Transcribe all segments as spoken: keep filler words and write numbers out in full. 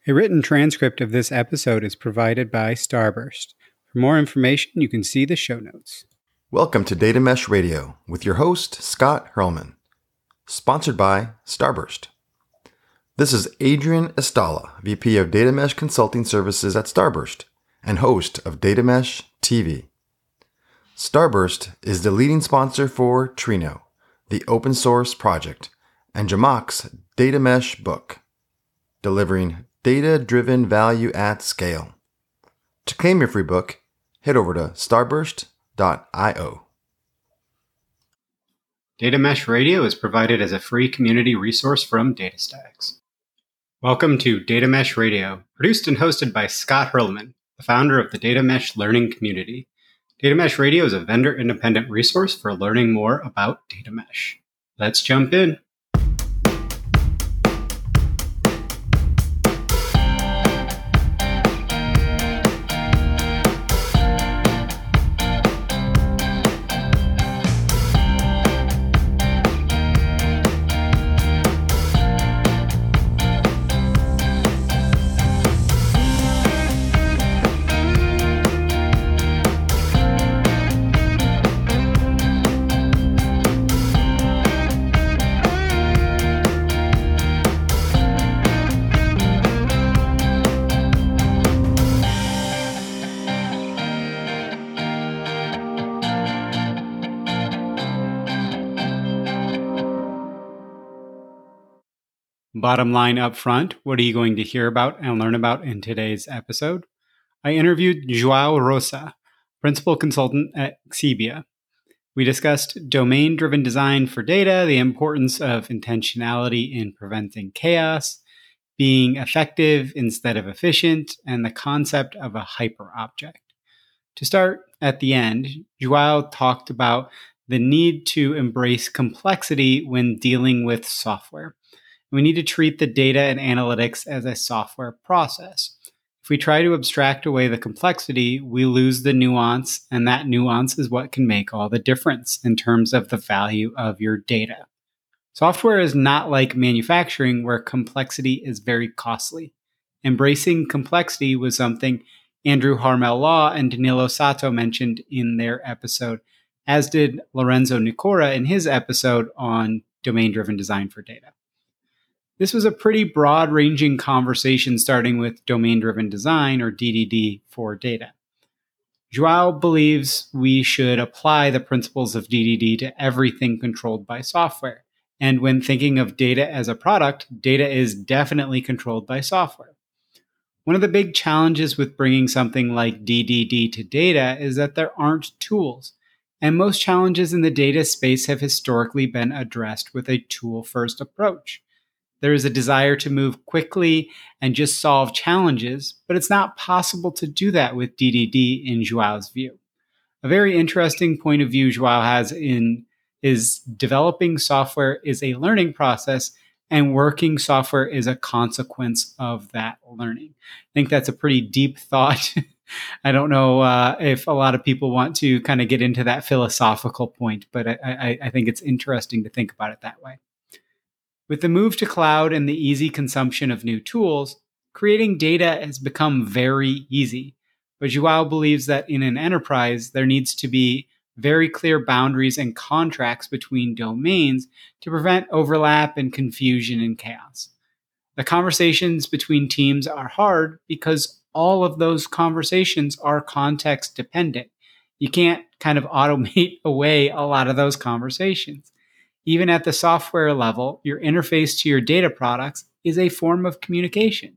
A written transcript of this episode is provided by Starburst. For more information, you can see the show notes. Welcome to Data Mesh Radio with your host, Scott Hurlman. Sponsored by Starburst. This is Adrian Estala, V P of Data Mesh Consulting Services at Starburst and host of Data Mesh T V. Starburst is the leading sponsor for Trino, the open source project, and Jamak's Data Mesh book, delivering data-driven value at scale. To claim your free book, head over to starburst dot io. Data Mesh Radio is provided as a free community resource from DataStax. Welcome to Data Mesh Radio, produced and hosted by Scott Hurlman, the founder of the Data Mesh Learning Community. Data Mesh Radio is a vendor-independent resource for learning more about data mesh. Let's jump in. Bottom line up front, what are you going to hear about and learn about in today's episode? I interviewed Joao Rosa, principal consultant at Xebia. We discussed domain-driven design for data, the importance of intentionality in preventing chaos, being effective instead of efficient, and the concept of a hyperobject. To start at the end, Joao talked about the need to embrace complexity when dealing with software. We need to treat the data and analytics as a software process. If we try to abstract away the complexity, we lose the nuance, and that nuance is what can make all the difference in terms of the value of your data. Software is not like manufacturing, where complexity is very costly. Embracing complexity was something Andrew Harmel Law and Danilo Sato mentioned in their episode, as did Lorenzo Nicora in his episode on domain-driven design for data. This was a pretty broad-ranging conversation starting with domain-driven design, or D D D, for data. Joao believes we should apply the principles of D D D to everything controlled by software. And when thinking of data as a product, data is definitely controlled by software. One of the big challenges with bringing something like D D D to data is that there aren't tools. And most challenges in the data space have historically been addressed with a tool-first approach. There is a desire to move quickly and just solve challenges, but it's not possible to do that with D D D in Joao's view. A very interesting point of view Joao has in is developing software is a learning process, and working software is a consequence of that learning. I think that's a pretty deep thought. I don't know uh, if a lot of people want to kind of get into that philosophical point, but I, I, I think it's interesting to think about it that way. With the move to cloud and the easy consumption of new tools, creating data has become very easy. But Joao believes that in an enterprise, there needs to be very clear boundaries and contracts between domains to prevent overlap and confusion and chaos. The conversations between teams are hard because all of those conversations are context dependent. You can't kind of automate away a lot of those conversations. Even at the software level, your interface to your data products is a form of communication.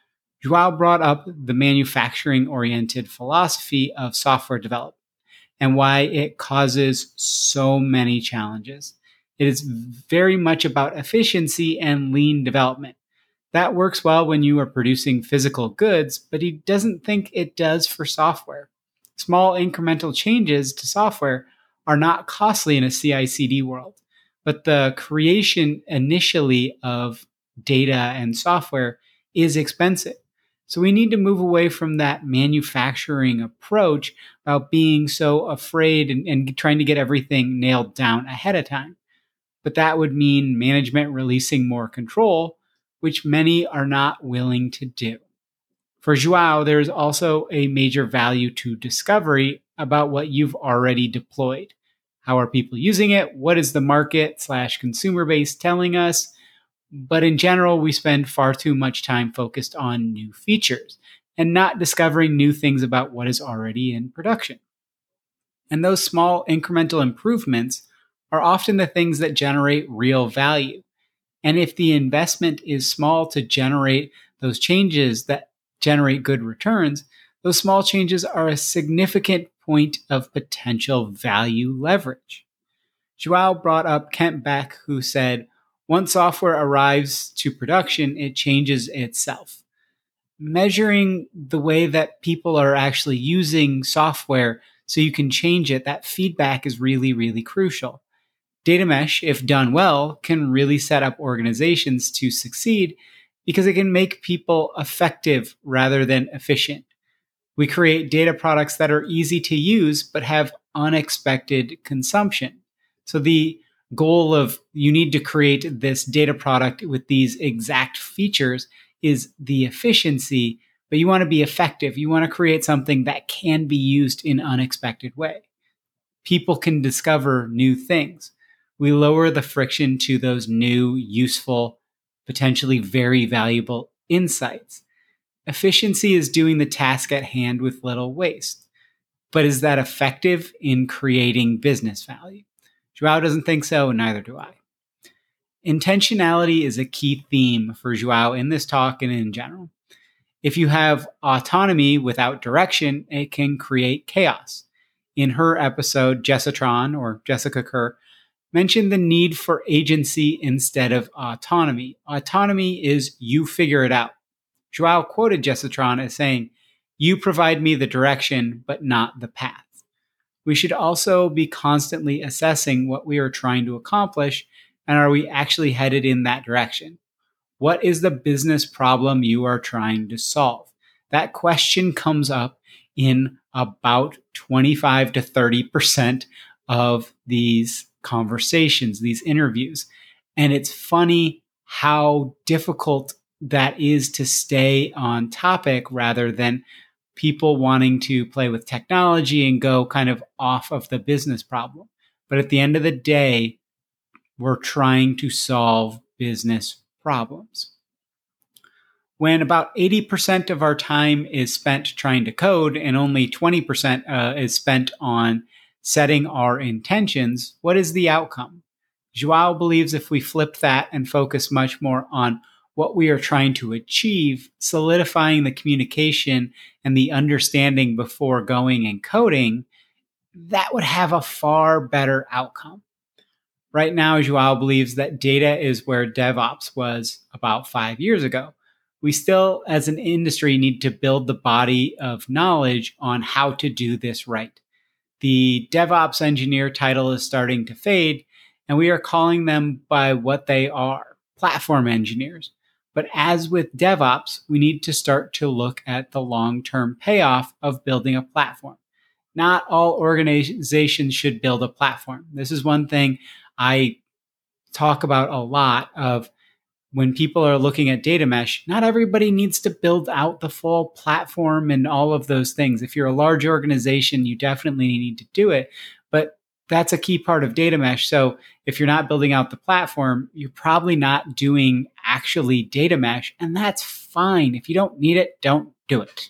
Joao brought up the manufacturing-oriented philosophy of software development and why it causes so many challenges. It is very much about efficiency and lean development. That works well when you are producing physical goods, but he doesn't think it does for software. Small incremental changes to software are not costly in a C I C D world. But the creation initially of data and software is expensive. So we need to move away from that manufacturing approach about being so afraid and, and trying to get everything nailed down ahead of time. But that would mean management releasing more control, which many are not willing to do. For Joao, there is also a major value to discovery about what you've already deployed. How are people using it? What is the market slash consumer base telling us? But in general, we spend far too much time focused on new features and not discovering new things about what is already in production. And those small incremental improvements are often the things that generate real value. And if the investment is small to generate those changes that generate good returns, those small changes are a significant point of potential value leverage. Joao brought up Kent Beck, who said, once software arrives to production, it changes itself. Measuring the way that people are actually using software so you can change it, that feedback is really, really crucial. Data mesh, if done well, can really set up organizations to succeed because it can make people effective rather than efficient. We create data products that are easy to use but have unexpected consumption. So the goal of you need to create this data product with these exact features is the efficiency, but you want to be effective. You want to create something that can be used in unexpected way. People can discover new things. We lower the friction to those new, useful, potentially very valuable insights. Efficiency is doing the task at hand with little waste. But is that effective in creating business value? Joao doesn't think so, and neither do I. Intentionality is a key theme for Joao in this talk and in general. If you have autonomy without direction, it can create chaos. In her episode, Jessatron, or Jessica Kerr, mentioned the need for agency instead of autonomy. Autonomy is you figure it out. Joao quoted Jessatron as saying, you provide me the direction, but not the path. We should also be constantly assessing what we are trying to accomplish, and are we actually headed in that direction? What is the business problem you are trying to solve? That question comes up in about twenty-five to thirty percent of these conversations, these interviews. And it's funny how difficult that is to stay on topic rather than people wanting to play with technology and go kind of off of the business problem. But at the end of the day, we're trying to solve business problems. When about eighty percent of our time is spent trying to code and only twenty percent uh, is spent on setting our intentions, what is the outcome? Joao believes if we flip that and focus much more on what we are trying to achieve, solidifying the communication and the understanding before going and coding, that would have a far better outcome. Right now, Joao believes that data is where DevOps was about five years ago. We still, as an industry, need to build the body of knowledge on how to do this right. The DevOps engineer title is starting to fade, and we are calling them by what they are, platform engineers. But as with DevOps, we need to start to look at the long-term payoff of building a platform. Not all organizations should build a platform. This is one thing I talk about a lot of when people are looking at data mesh. Not everybody needs to build out the full platform and all of those things. If you're a large organization, you definitely need to do it. But that's a key part of data mesh. So if you're not building out the platform, you're probably not doing actually data mesh, and that's fine. If you don't need it, don't do it.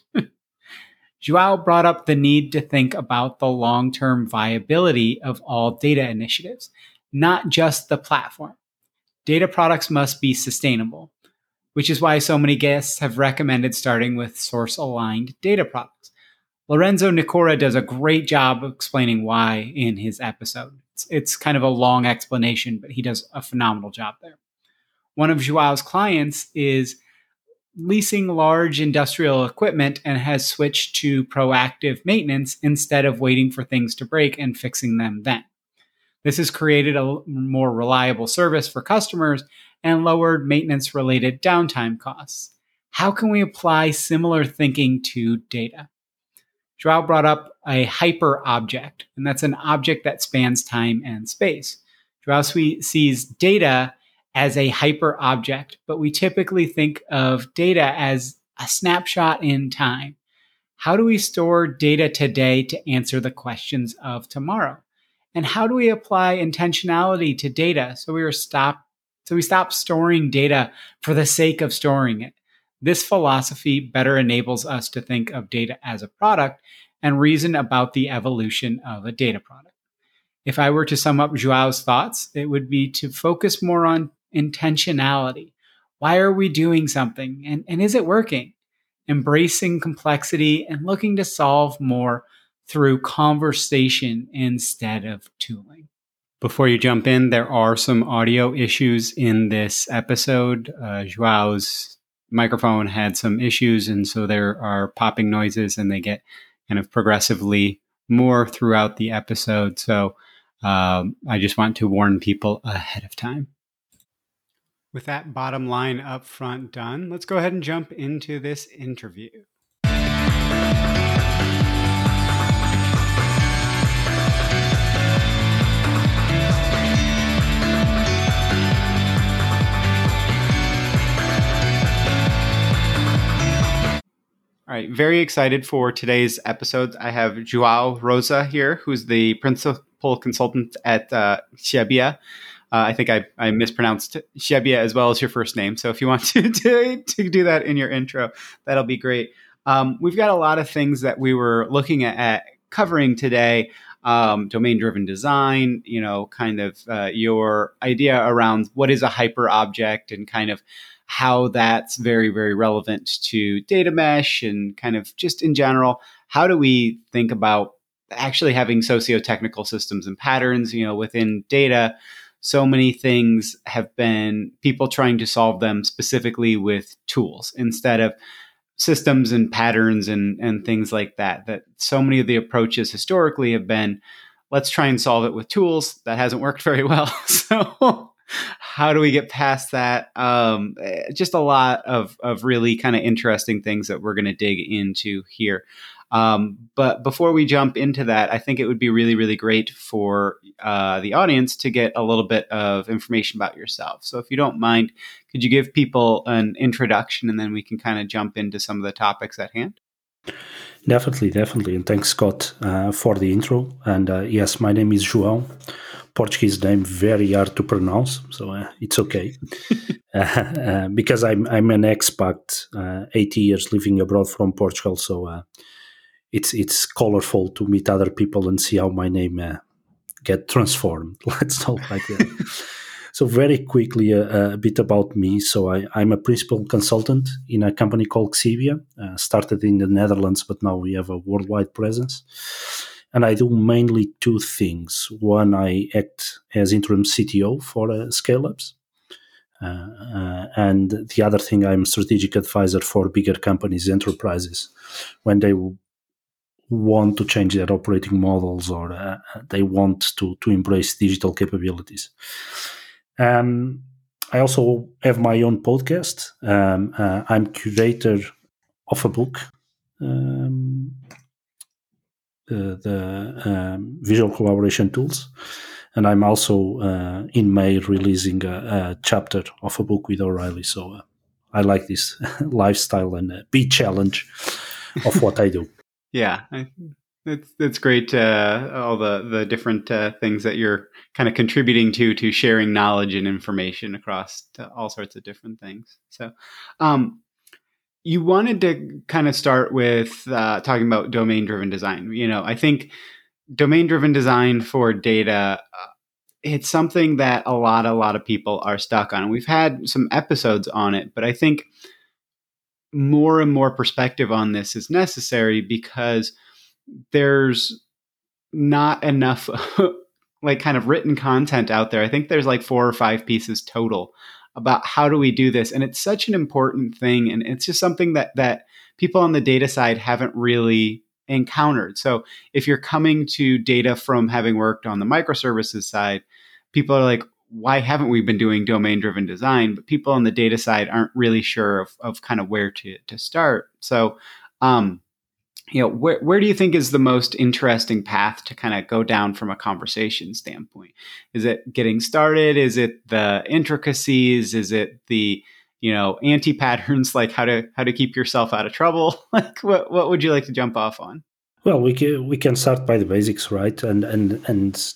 Joao brought up the need to think about the long-term viability of all data initiatives, not just the platform. Data products must be sustainable, which is why so many guests have recommended starting with source-aligned data products. Lorenzo Nicora does a great job of explaining why in his episode. It's, it's kind of a long explanation, but he does a phenomenal job there. One of Joao's clients is leasing large industrial equipment and has switched to proactive maintenance instead of waiting for things to break and fixing them then. This has created a more reliable service for customers and lowered maintenance-related downtime costs. How can we apply similar thinking to data? Joao brought up a hyper object, and that's an object that spans time and space. Joao sees data as a hyper object, but we typically think of data as a snapshot in time. How do we store data today to answer the questions of tomorrow? And how do we apply intentionality to data so we are stop so we stop storing data for the sake of storing it? This philosophy better enables us to think of data as a product and reason about the evolution of a data product. If I were to sum up Joao's thoughts, it would be to focus more on intentionality. Why are we doing something? And, and is it working? Embracing complexity and looking to solve more through conversation instead of tooling. Before you jump in, there are some audio issues in this episode. Uh, Joao's microphone had some issues, and so there are popping noises, and they get kind of progressively more throughout the episode. So um, I just want to warn people ahead of time. With that bottom line up front done, let's go ahead and jump into this interview. All right, very excited for today's episode. I have Joao Rosa here, who's the principal consultant at uh, Xebia. Uh, I think I, I mispronounced Xebia as well as your first name. So if you want to, to, to do that in your intro, that'll be great. Um, we've got a lot of things that we were looking at, at covering today. Um, domain-driven design, you know, kind of uh, your idea around what is a hyper object and kind of how that's very, very relevant to data mesh and kind of just in general, how do we think about actually having socio-technical systems and patterns, you know, within data? So many things have been people trying to solve them specifically with tools instead of systems and patterns and, and things like that, that so many of the approaches historically have been, let's try and solve it with tools. That hasn't worked very well. So how do we get past that? Um, just a lot of, of really kind of interesting things that we're going to dig into here. Um, but before we jump into that, I think it would be really, really great for uh, the audience to get a little bit of information about yourself. So if you don't mind, could you give people an introduction and then we can kind of jump into some of the topics at hand? Definitely, definitely. And thanks, Scott, uh, for the intro. And uh, yes, my name is João. Portuguese name, very hard to pronounce, so uh, it's okay. uh, uh, because I'm I'm an expat, uh, eighty years living abroad from Portugal, so uh, it's it's colorful to meet other people and see how my name uh, get transformed. Let's talk like that. So very quickly, uh, a bit about me. So I, I'm a principal consultant in a company called Xebia, uh, started in the Netherlands, but now we have a worldwide presence. And I do mainly two things. One, I act as interim C T O for uh, scale-ups. Uh, uh, and the other thing, I'm strategic advisor for bigger companies, enterprises, when they w- want to change their operating models or uh, they want to, to embrace digital capabilities. Um, I also have my own podcast. Um, uh, I'm curator of a book, um, uh, the um, Visual Collaboration Tools. And I'm also uh, in May releasing a, a chapter of a book with O'Reilly. So uh, I like this lifestyle and uh, be challenge of what I do. Yeah, I, that's that's great. Uh, all the the different uh, things that you're kind of contributing to to sharing knowledge and information across to all sorts of different things. So, um, you wanted to kind of start with uh, talking about domain-driven design. You know, I think domain-driven design for data. Uh, it's something that a lot, a lot of people are stuck on. We've had some episodes on it, but I think more and more perspective on this is necessary because there's not enough like kind of written content out there. I think there's like four or five pieces total about how do we do this. And it's such an important thing. And it's just something that, that people on the data side haven't really encountered. So if you're coming to data from having worked on the microservices side, people are like, why haven't we been doing domain-driven design? But people on the data side aren't really sure of, of kind of where to, to start. So um, you know, where where do you think is the most interesting path to kind of go down from a conversation standpoint? Is it getting started? Is it the intricacies? Is it the, you know, anti-patterns, like how to how to keep yourself out of trouble? Like what what would you like to jump off on? Well, we can we can start by the basics, right? And and and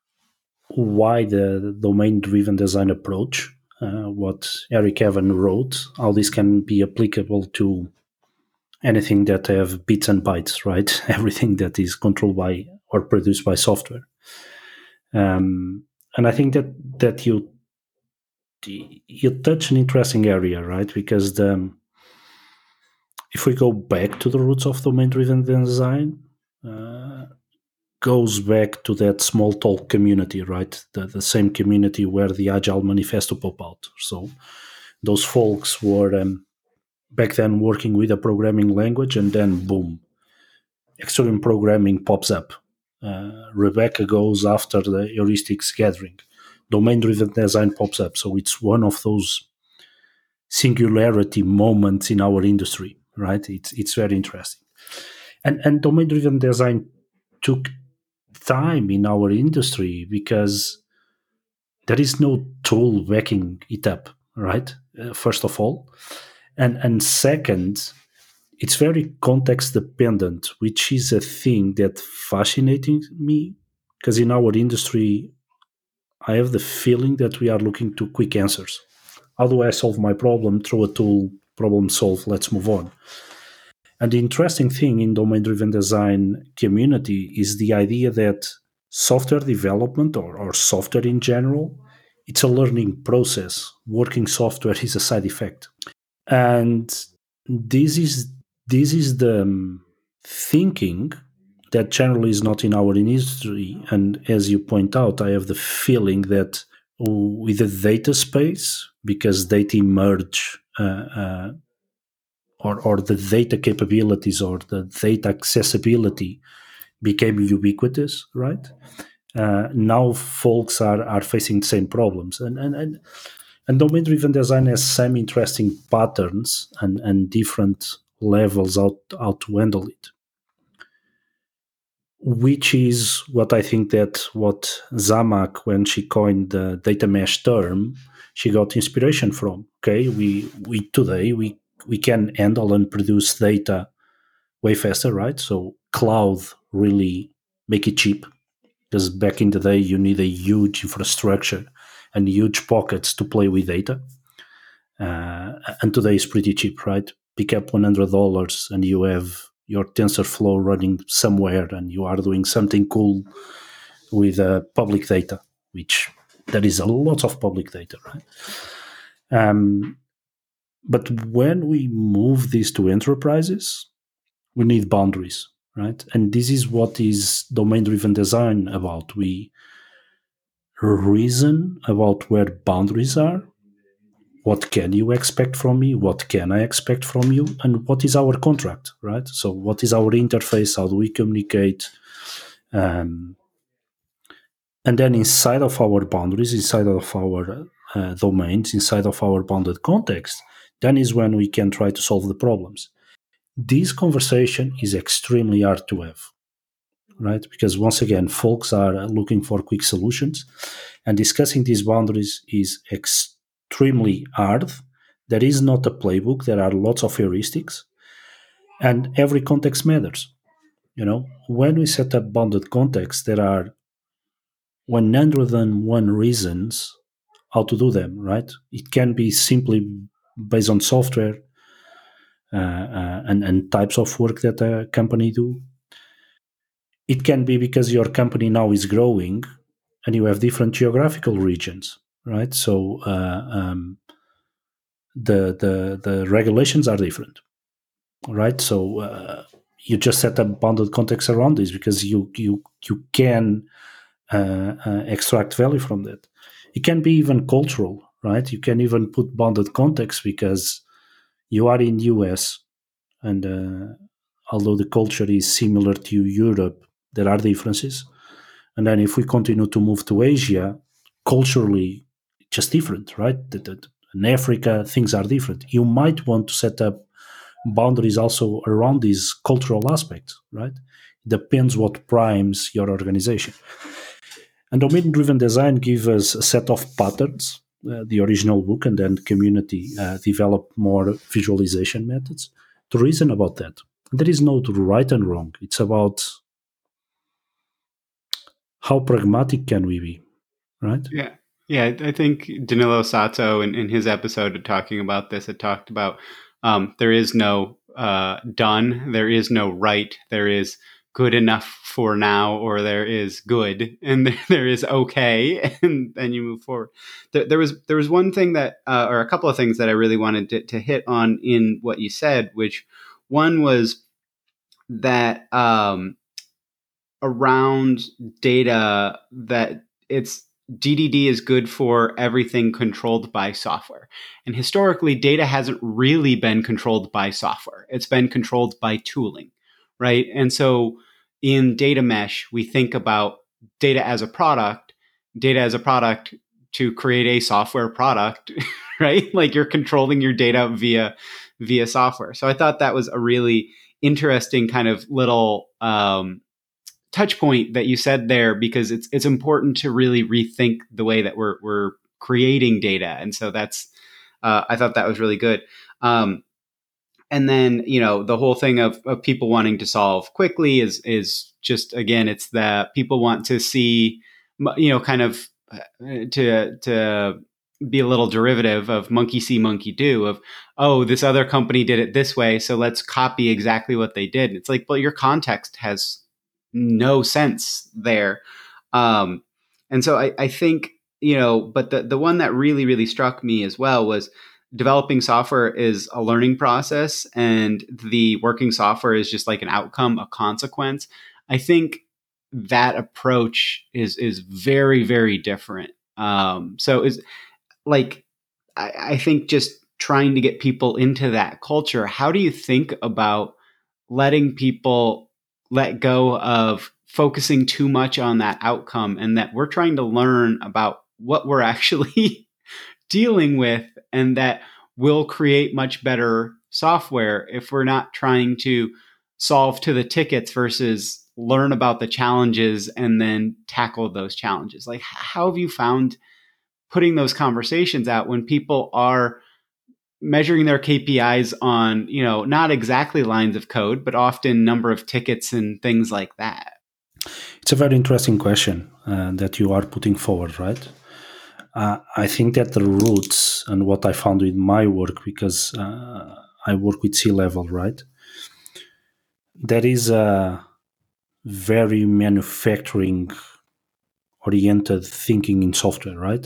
why the domain-driven design approach, uh, what Eric Evan wrote, how this can be applicable to anything that have bits and bytes, right? Everything that is controlled by or produced by software. Um, and I think that that you you touch an interesting area, right? Because the, if we go back to the roots of domain-driven design, uh, goes back to that small talk community, right? The, the same community where the Agile Manifesto pop out. So those folks were um, back then working with a programming language, and then boom, extreme programming pops up. Uh, Rebecca goes after the heuristics gathering. Domain-driven design pops up. So it's one of those singularity moments in our industry, right? It's it's very interesting. And and domain-driven design took time in our industry because there is no tool backing it up, right? Uh, first of all. And and second, it's very context dependent, which is a thing that fascinates me, because in our industry, I have the feeling that we are looking to quick answers. How do I solve my problem? Through a tool, problem solved, let's move on. And the interesting thing in domain-driven design community is the idea that software development or, or software in general, it's a learning process. Working software is a side effect. And this is this is the um, thinking that generally is not in our industry. And as you point out, I have the feeling that with the data space, because data merge uh, uh, or, or the data capabilities or the data accessibility became ubiquitous, right? Uh, now folks are, are facing the same problems. And, and, and, and domain-driven design has some interesting patterns and, and different levels out how to handle it. Which is what I think that what Zhamak, when she coined the data mesh term, she got inspiration from. Okay, we we today we we can handle and produce data way faster, right? So cloud really make it cheap, because back in the day you need a huge infrastructure and huge pockets to play with data, uh, and today is pretty cheap, right? Pick up one hundred dollars and you have your TensorFlow running somewhere, and you are doing something cool with uh, public data, which there is a lot of public data, right? Um, but when we move this to enterprises, we need boundaries, right? And this is what is domain-driven design about. We reason about where boundaries are. What can you expect from me? What can I expect from you? And what is our contract, right? So what is our interface? How do we communicate? Um, and then inside of our boundaries, inside of our uh, domains, inside of our bounded context, then is when we can try to solve the problems. This conversation is extremely hard to have, right? Because once again, folks are looking for quick solutions, and discussing these boundaries is extremely extremely hard. There is not a playbook. There are lots of heuristics, and every context matters. You know, when we set up bounded context, there are one hundred one reasons how to do them, right? It can be simply based on software uh, uh, and, and types of work that a company do. It can be because your company now is growing and you have different geographical regions, right? So uh, um, the the the regulations are different, right? So uh, you just set up bounded context around this because you you you can uh, uh, extract value from that. It can be even cultural, right? You can even put bounded context because you are in U S and uh, although the culture is similar to Europe, there are differences. And then if we continue to move to Asia, culturally, just different, right? The, the, in Africa, things are different. You might want to set up boundaries also around these cultural aspects, right? It depends what primes your organization. And domain-driven design gives us a set of patterns, uh, the original book, and then community uh, develop more visualization methods to reason about that. There is no right and wrong. It's about how pragmatic can we be, right? Yeah. Yeah, I think Danilo Sato in, in his episode talking about this had talked about um, there is no uh, done, there is no right, there is good enough for now, or there is good, and there, there is okay, and then you move forward. There, there was there was one thing that, uh, or a couple of things that I really wanted to, to hit on in what you said, which one was that um, around data that it's D D D is good for everything controlled by software. And historically, data hasn't really been controlled by software. It's been controlled by tooling, right? And so in data mesh, we think about data as a product, data as a product to create a software product, right? Like you're controlling your data via, via software. So I thought that was a really interesting kind of little, um, touch point that you said there, because it's it's important to really rethink the way that we're we're creating data, and so that's uh, I thought that was really good. Um, and then you know the whole thing of, of people wanting to solve quickly is is just again it's that people want to see you know kind of uh, to to be a little derivative of monkey see monkey do of oh this other company did it this way so let's copy exactly what they did. It's like well your context has no sense there. Um, and so I, I think, you know, but the, the one that really, really struck me as well was developing software is a learning process and the working software is just like an outcome, a consequence. I think that approach is, is very, very different. Um, so is like, I, I think just trying to get people into that culture. How do you think about letting people let go of focusing too much on that outcome and that we're trying to learn about what we're actually dealing with and that will create much better software if we're not trying to solve to the tickets versus learn about the challenges and then tackle those challenges? Like, how have you found putting those conversations out when people are measuring their K P Is on, you know, not exactly lines of code, but often number of tickets and things like that? It's a very interesting question uh, that you are putting forward, right? Uh, I think that the roots and what I found in my work, because uh, I work with C-level, right? There is a very manufacturing-oriented thinking in software, right?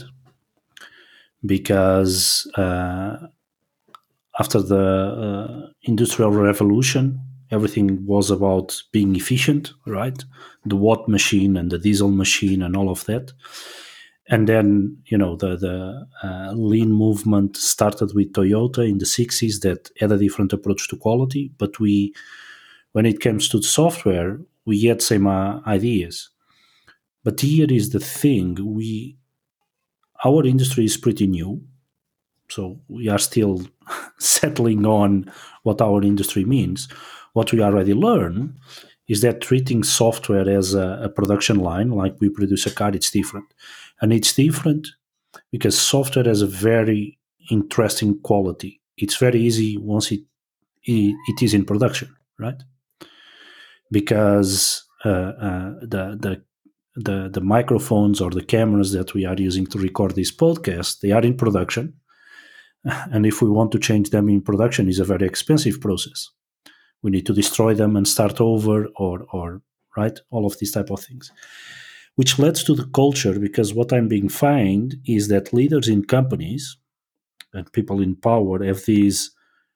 Because uh, after the uh, Industrial Revolution, everything was about being efficient, right? The Watt machine and the diesel machine and all of that. And then, you know, the, the uh, lean movement started with Toyota in the sixties that had a different approach to quality. But we, when it comes to the software, we had same uh, ideas. But here is the thing, we, our industry is pretty new. So we are still settling on what our industry means. What we already learn is that treating software as a, a production line, like we produce a car, it's different. And it's different because software has a very interesting quality. It's very easy once it it, it is in production, right? Because uh, uh, the the the the microphones or the cameras that we are using to record this podcast, they are in production. And if we want to change them in production, it's a very expensive process. We need to destroy them and start over, or, or right, all of these type of things, which leads to the culture. Because what I'm being find is that leaders in companies and people in power have these.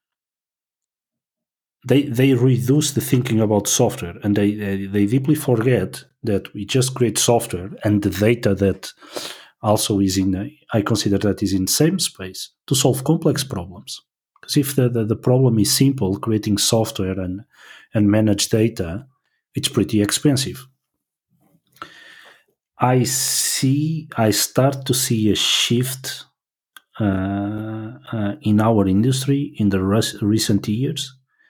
They they reduce the thinking about software, and they they, they deeply forget that we just create software and the data that also is in, I consider that is in same space to solve complex problems. Because if the, the, the problem is simple, creating software and, and manage data, it's pretty expensive. I see, I start to see a shift uh, uh, in our industry in the res- recent years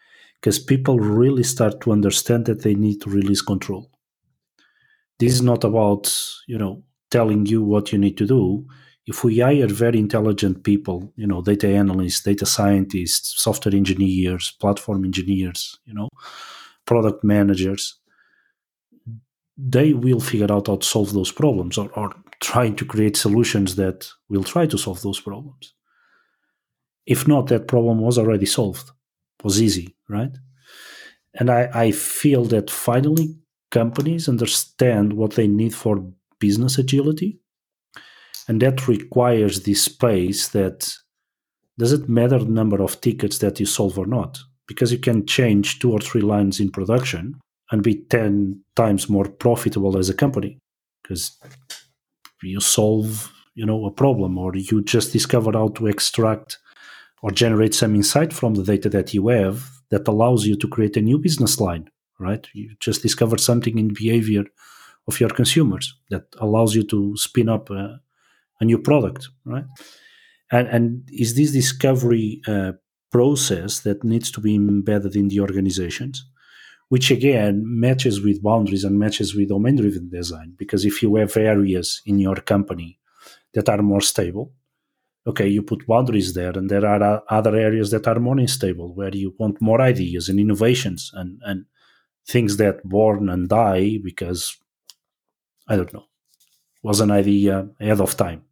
because people really start to understand that they need to release control. This is not about, you know, telling you what you need to do. If we hire very intelligent people, you know, data analysts, data scientists, software engineers, platform engineers, you know, product managers, they will figure out how to solve those problems, or, or trying to create solutions that will try to solve those problems. If not, that problem was already solved. It was easy, right? And I, I feel that finally companies understand what they need for business agility. And that requires this space that doesn't matter the number of tickets that you solve or not, because you can change two or three lines in production and be ten times more profitable as a company because you solve, you know, a problem, or you just discover how to extract or generate some insight from the data that you have that allows you to create a new business line, right? You just discovered something in behavior of your consumers that allows you to spin up a, a new product, right? And, and is this discovery uh, process that needs to be embedded in the organizations, which again matches with boundaries and matches with domain-driven design. Because if you have areas in your company that are more stable, okay, you put boundaries there, and there are other areas that are more unstable, where you want more ideas and innovations and, and things that born and die because, I don't know, was an idea ahead of time.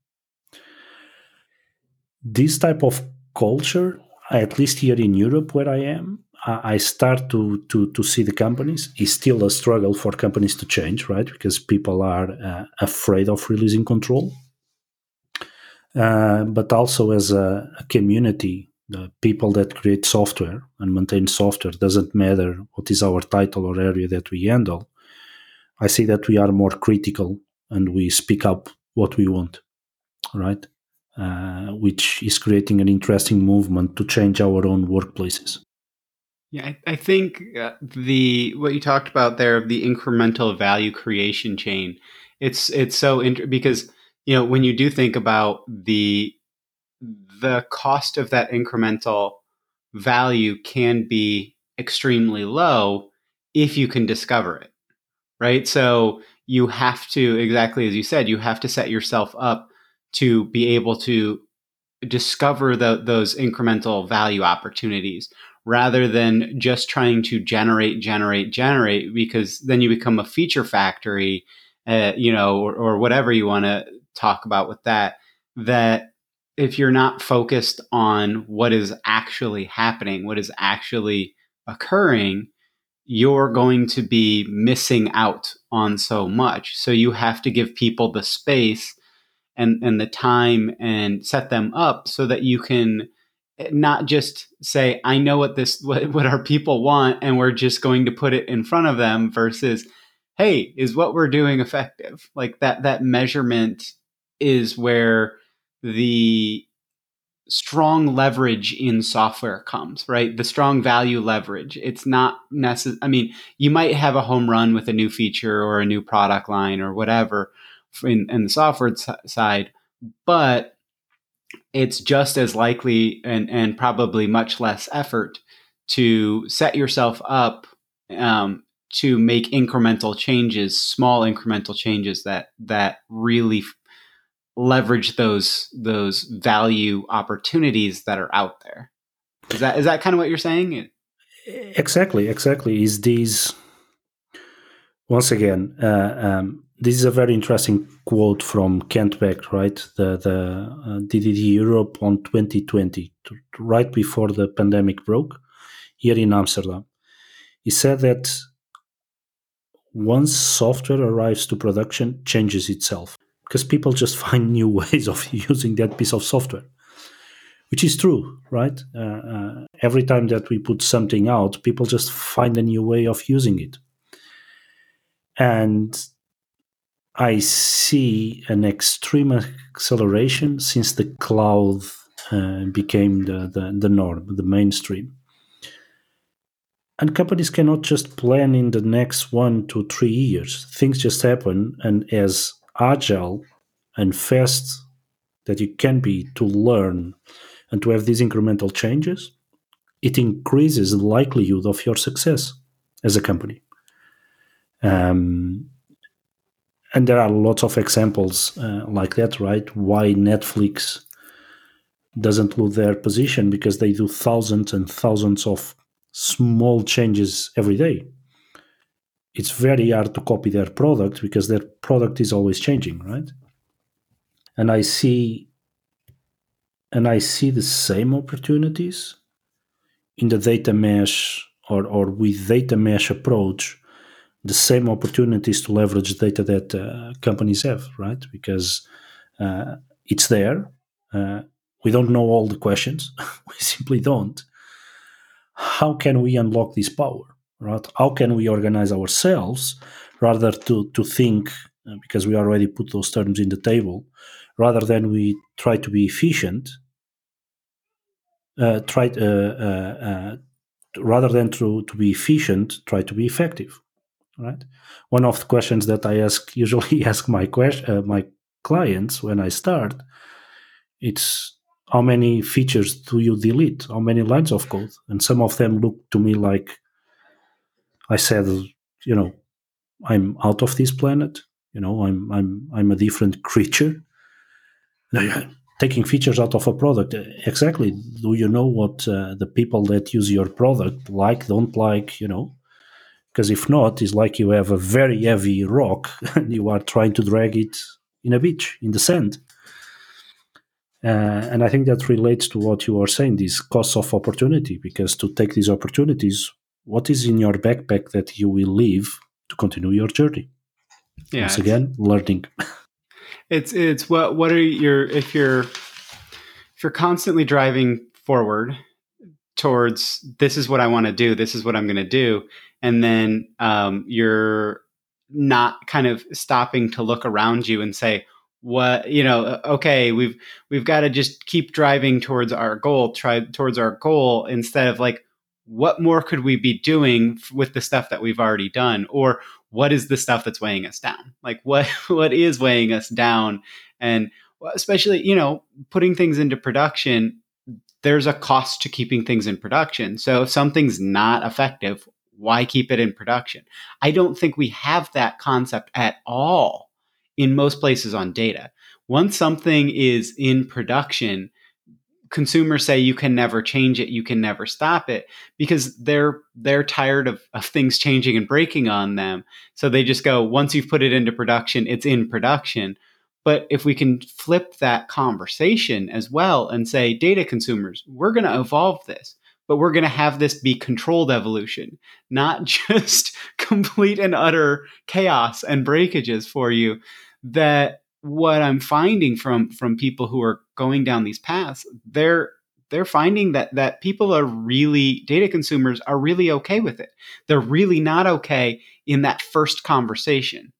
This type of culture, at least here in Europe where I am, I start to, to, to see the companies. It's still a struggle for companies to change, right? Because people are uh, afraid of releasing control. Uh, but also as a, a community, the people that create software and maintain software, doesn't matter what is our title or area that we handle. I see that we are more critical and we speak up what we want, right? Uh, which is creating an interesting movement to change our own workplaces. Yeah, I, I think uh, the what you talked about there, the incremental value creation chain, it's it's so interesting because, you know, when you do think about the the cost of that incremental value can be extremely low if you can discover it, right? So you have to, exactly as you said, you have to set yourself up to be able to discover the, those incremental value opportunities rather than just trying to generate, generate, generate, because then you become a feature factory, uh, you know, or, or whatever you want to talk about with that, that if you're not focused on what is actually happening, what is actually occurring, you're going to be missing out on so much. So you have to give people the space and, and the time and set them up so that you can not just say, I know what this, what, what our people want, and we're just going to put it in front of them, versus, hey, is what we're doing effective? Like that, that measurement is where the strong leverage in software comes, right? The strong value leverage. It's not necessary. I mean, you might have a home run with a new feature or a new product line or whatever in, in the software side, but it's just as likely and, and probably much less effort to set yourself up um, to make incremental changes, small incremental changes that that really f- leverage those those value opportunities that are out there. Is that is that kind of what you're saying? Exactly, exactly. Is these once again? Uh, um, this is a very interesting quote from Kent Beck, right? The the uh, D D D Europe on twenty twenty, to, right before the pandemic broke, here in Amsterdam. He said that once software arrives to production, changes itself, because people just find new ways of using that piece of software, which is true, right? Uh, uh, every time that we put something out, people just find a new way of using it. And I see an extreme acceleration since the cloud uh, became the, the, the norm, the mainstream. And companies cannot just plan in the next one to three years. Things just happen, and as agile and fast that you can be to learn and to have these incremental changes, it increases the likelihood of your success as a company. Um, and there are lots of examples uh, like that, right? Why Netflix doesn't lose their position, because they do thousands and thousands of small changes every day. It's very hard to copy their product because their product is always changing, right? And I see, and I see the same opportunities in the data mesh or, or with data mesh approach, the same opportunities to leverage data that uh, companies have, right? Because uh, it's there. Uh, we don't know all the questions. We simply don't. How can we unlock this power, right? How can we organize ourselves rather to, to think, uh, because we already put those terms in the table, rather than we try to be efficient, uh, try uh, uh, uh, rather than to, to be efficient, try to be effective, right? One of the questions that I ask usually ask my question, uh, my clients when I start, it's how many features do you delete? How many lines of code? And some of them look to me like I said, you know, I'm out of this planet. You know, I'm I'm I'm a different creature. Taking features out of a product, exactly. Do you know what uh, the people that use your product like, don't like? You know, because if not, it's like you have a very heavy rock and you are trying to drag it in a beach in the sand. Uh, and I think that relates to what you are saying, these costs of opportunity, because to take these opportunities, what is in your backpack that you will leave to continue your journey? Yeah, Once again, learning. It's it's what what are your if you're if you're constantly driving forward towards this is what I want to do, this is what I'm going to do, and then um, you're not kind of stopping to look around you and say, what, you know, okay, we've we've got to just keep driving towards our goal, try towards our goal, instead of like, what more could we be doing with the stuff that we've already done? Or what is the stuff that's weighing us down? Like what what is weighing us down? And especially, you know, putting things into production, there's a cost to keeping things in production. So if something's not effective, why keep it in production? I don't think we have that concept at all in most places on data. Once something is in production, consumers say you can never change it, you can never stop it, because they're they're tired of, of things changing and breaking on them. So they just go, once you've put it into production, it's in production. But if we can flip that conversation as well and say, data consumers, we're going to evolve this, but we're going to have this be controlled evolution, not just complete and utter chaos and breakages for you. That what I'm finding from from people who are going down these paths, they're they're finding that that people are really, data consumers are really okay with it. They're really not okay in that first conversation,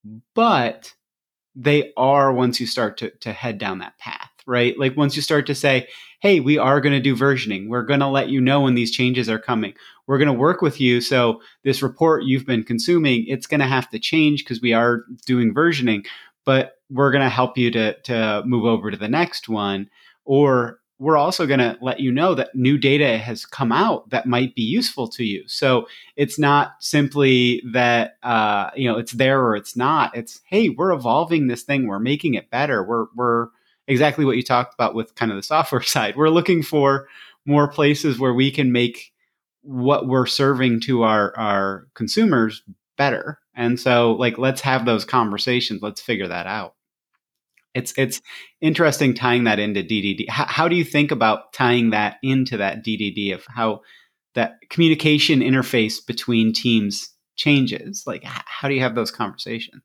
but they are once you start to to head down that path, right? Like once you start to say, hey, we are going to do versioning. We're going to let you know when these changes are coming. We're going to work with you. So this report you've been consuming, it's going to have to change because we are doing versioning, but we're going to help you to, to move over to the next one. Or we're also going to let you know that new data has come out that might be useful to you. So it's not simply that, uh, you know, it's there or it's not. It's, hey, we're evolving this thing. We're making it better. We're, we're exactly what you talked about with kind of the software side. We're looking for more places where we can make what we're serving to our, our consumers better. And so like, let's have those conversations. Let's figure that out. It's it's interesting tying that into D D D. How, how do you think about tying that into that D D D of how that communication interface between teams changes? Like, how do you have those conversations?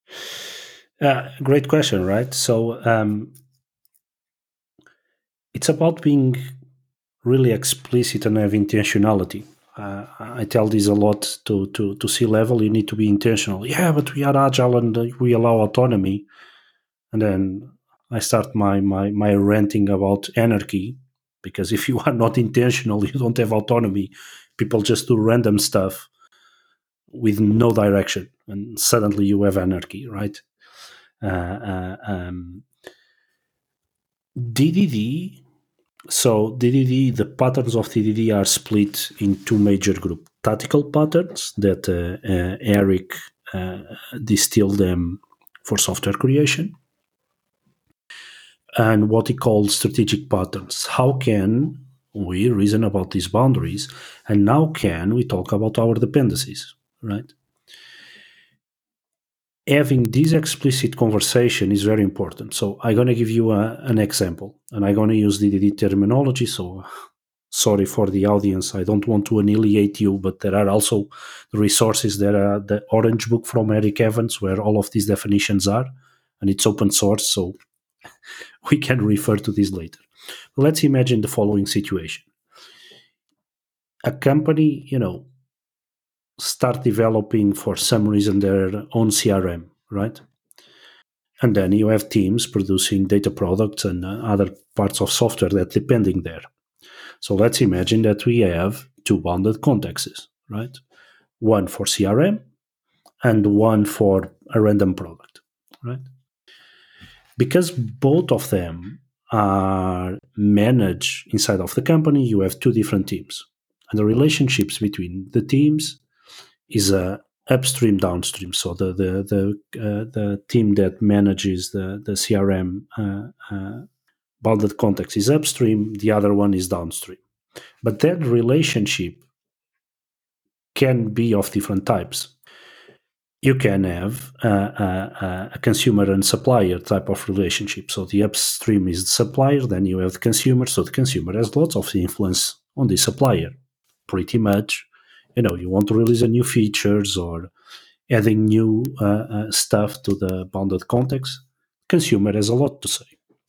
Uh, great question, right? So um, it's about being really explicit and have intentionality. Uh, I tell this a lot to, to, to C-level. You need to be intentional. Yeah, but we are agile and we allow autonomy. And then I start my, my, my ranting about anarchy, because if you are not intentional, you don't have autonomy. People just do random stuff with no direction, and suddenly you have anarchy, right? Uh, uh, um, D D D So D D D, the patterns of D D D are split in two major groups. Tactical patterns that uh, uh, Eric uh, distilled them for software creation, and what he calls strategic patterns. How can we reason about these boundaries, and now can we talk about our dependencies, right? Having this explicit conversation is very important. So I'm going to give you a, an example, and I'm going to use D D D terminology. So sorry for the audience. I don't want to annihilate you, but there are also resources. There are the Orange Book from Eric Evans, where all of these definitions are, and it's open source, so we can refer to this later. Let's imagine the following situation. A company, you know, start developing for some reason their own C R M, right? And then you have teams producing data products and uh, other parts of software that depending there. So let's imagine that we have two bounded contexts, right? One for C R M and one for a random product, right? Because both of them are managed inside of the company, you have two different teams. And the relationships between the teams is a upstream downstream. So the the the, uh, the team that manages the the C R M uh, uh, bounded context is upstream. The other one is downstream. But that relationship can be of different types. You can have a, a, a consumer and supplier type of relationship. So the upstream is the supplier, then you have the consumer. So the consumer has lots of influence on the supplier, pretty much. You know, you want to release a new features or adding new uh, uh, stuff to the bounded context. Consumer has a lot to say.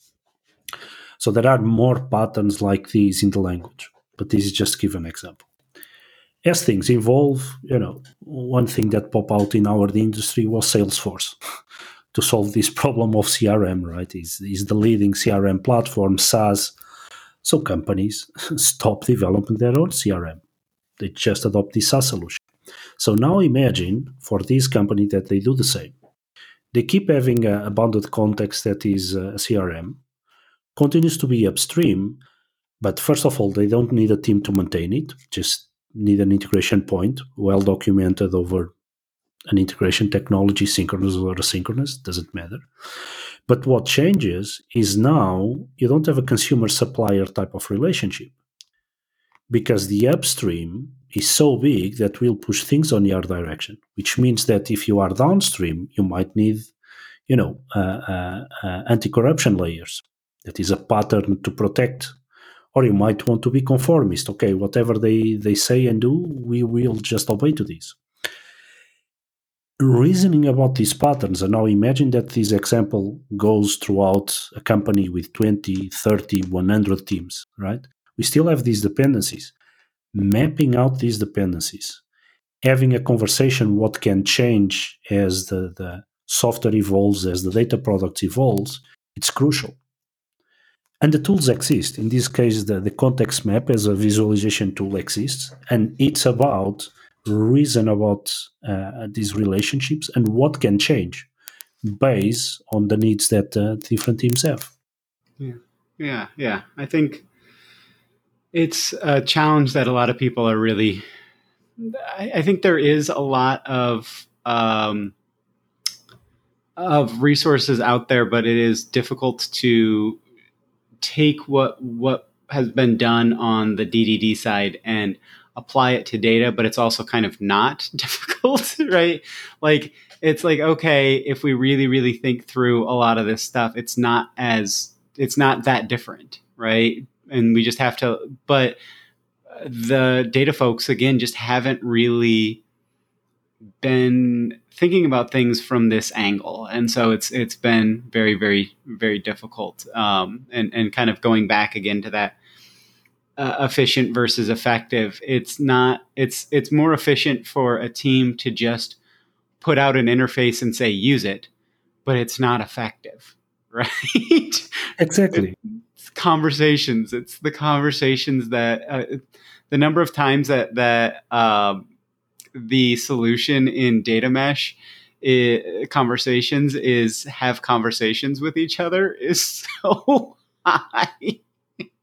So there are more patterns like these in the language, but this is just to give an example. As things evolve, you know, one thing that popped out in our industry was Salesforce to solve this problem of C R M, right? Is is the leading C R M platform, SaaS. So companies stop developing their own C R M. They just adopt the SaaS solution. So now imagine for this company that they do the same. They keep having a, a bounded context that is a C R M, continues to be upstream, but first of all, they don't need a team to maintain it, just need an integration point, well documented over an integration technology, synchronous or asynchronous, doesn't matter. But what changes is now you don't have a consumer-supplier type of relationship because the upstream is so big that will push things on your direction, which means that if you are downstream, you might need, you know, uh, uh, uh, anti-corruption layers. That is a pattern to protect. Or you might want to be conformist. Okay, whatever they, they say and do, we will just obey to this. Reasoning about these patterns, and now imagine that this example goes throughout a company with twenty, thirty, one hundred teams, right? We still have these dependencies. Mapping out these dependencies, having a conversation what can change as the, the software evolves, as the data product evolves, it's crucial. And the tools exist. In this case, the, the context map as a visualization tool exists, and it's about reason about uh, these relationships and what can change based on the needs that uh, different teams have. Yeah, yeah, yeah. I think it's a challenge that a lot of people are really. I, I think there is a lot of um, of resources out there, but it is difficult to take what what has been done on the D D D side and apply it to data, but it's also kind of not difficult, right? Like it's like, okay, if we really, really think through a lot of this stuff, it's not as it's not that different, right? And we just have to, but the data folks again just haven't really been thinking about things from this angle, and so it's it's been very very very difficult, um, and and kind of going back again to that uh, efficient versus effective. It's not it's it's more efficient for a team to just put out an interface and say use it, but it's not effective, right? Exactly. It's conversations. It's the conversations that uh, the number of times that that. Um, the solution in data mesh it, conversations is have conversations with each other is so high.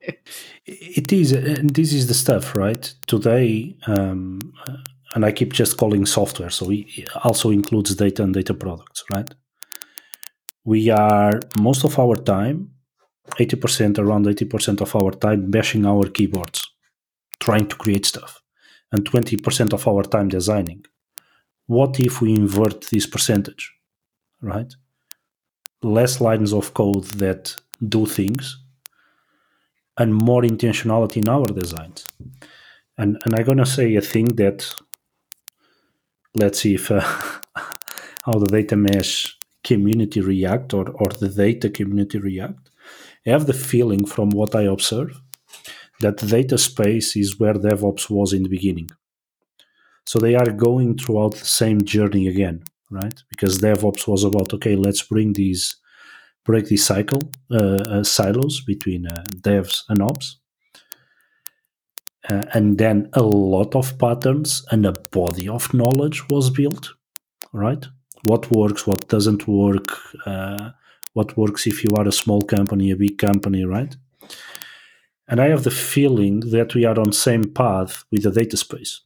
It is, and this is the stuff, right? Today, um, and I keep just calling software, so it also includes data and data products, right? We are, most of our time, eighty percent, around eighty percent of our time, bashing our keyboards, trying to create stuff, and twenty percent of our time designing. What if we invert this percentage, right? Less lines of code that do things, and more intentionality in our designs. And and I'm gonna say a thing that, let's see if uh, how the data mesh community react, or, or the data community react. I have the feeling from what I observe that the data space is where DevOps was in the beginning. So they are going throughout the same journey again, right? Because DevOps was about, okay, let's bring these, break this cycle, uh, uh, silos between uh, devs and ops. Uh, and then a lot of patterns and a body of knowledge was built, right? What works, what doesn't work, uh, what works if you are a small company, a big company, right? And I have the feeling that we are on the same path with the data space.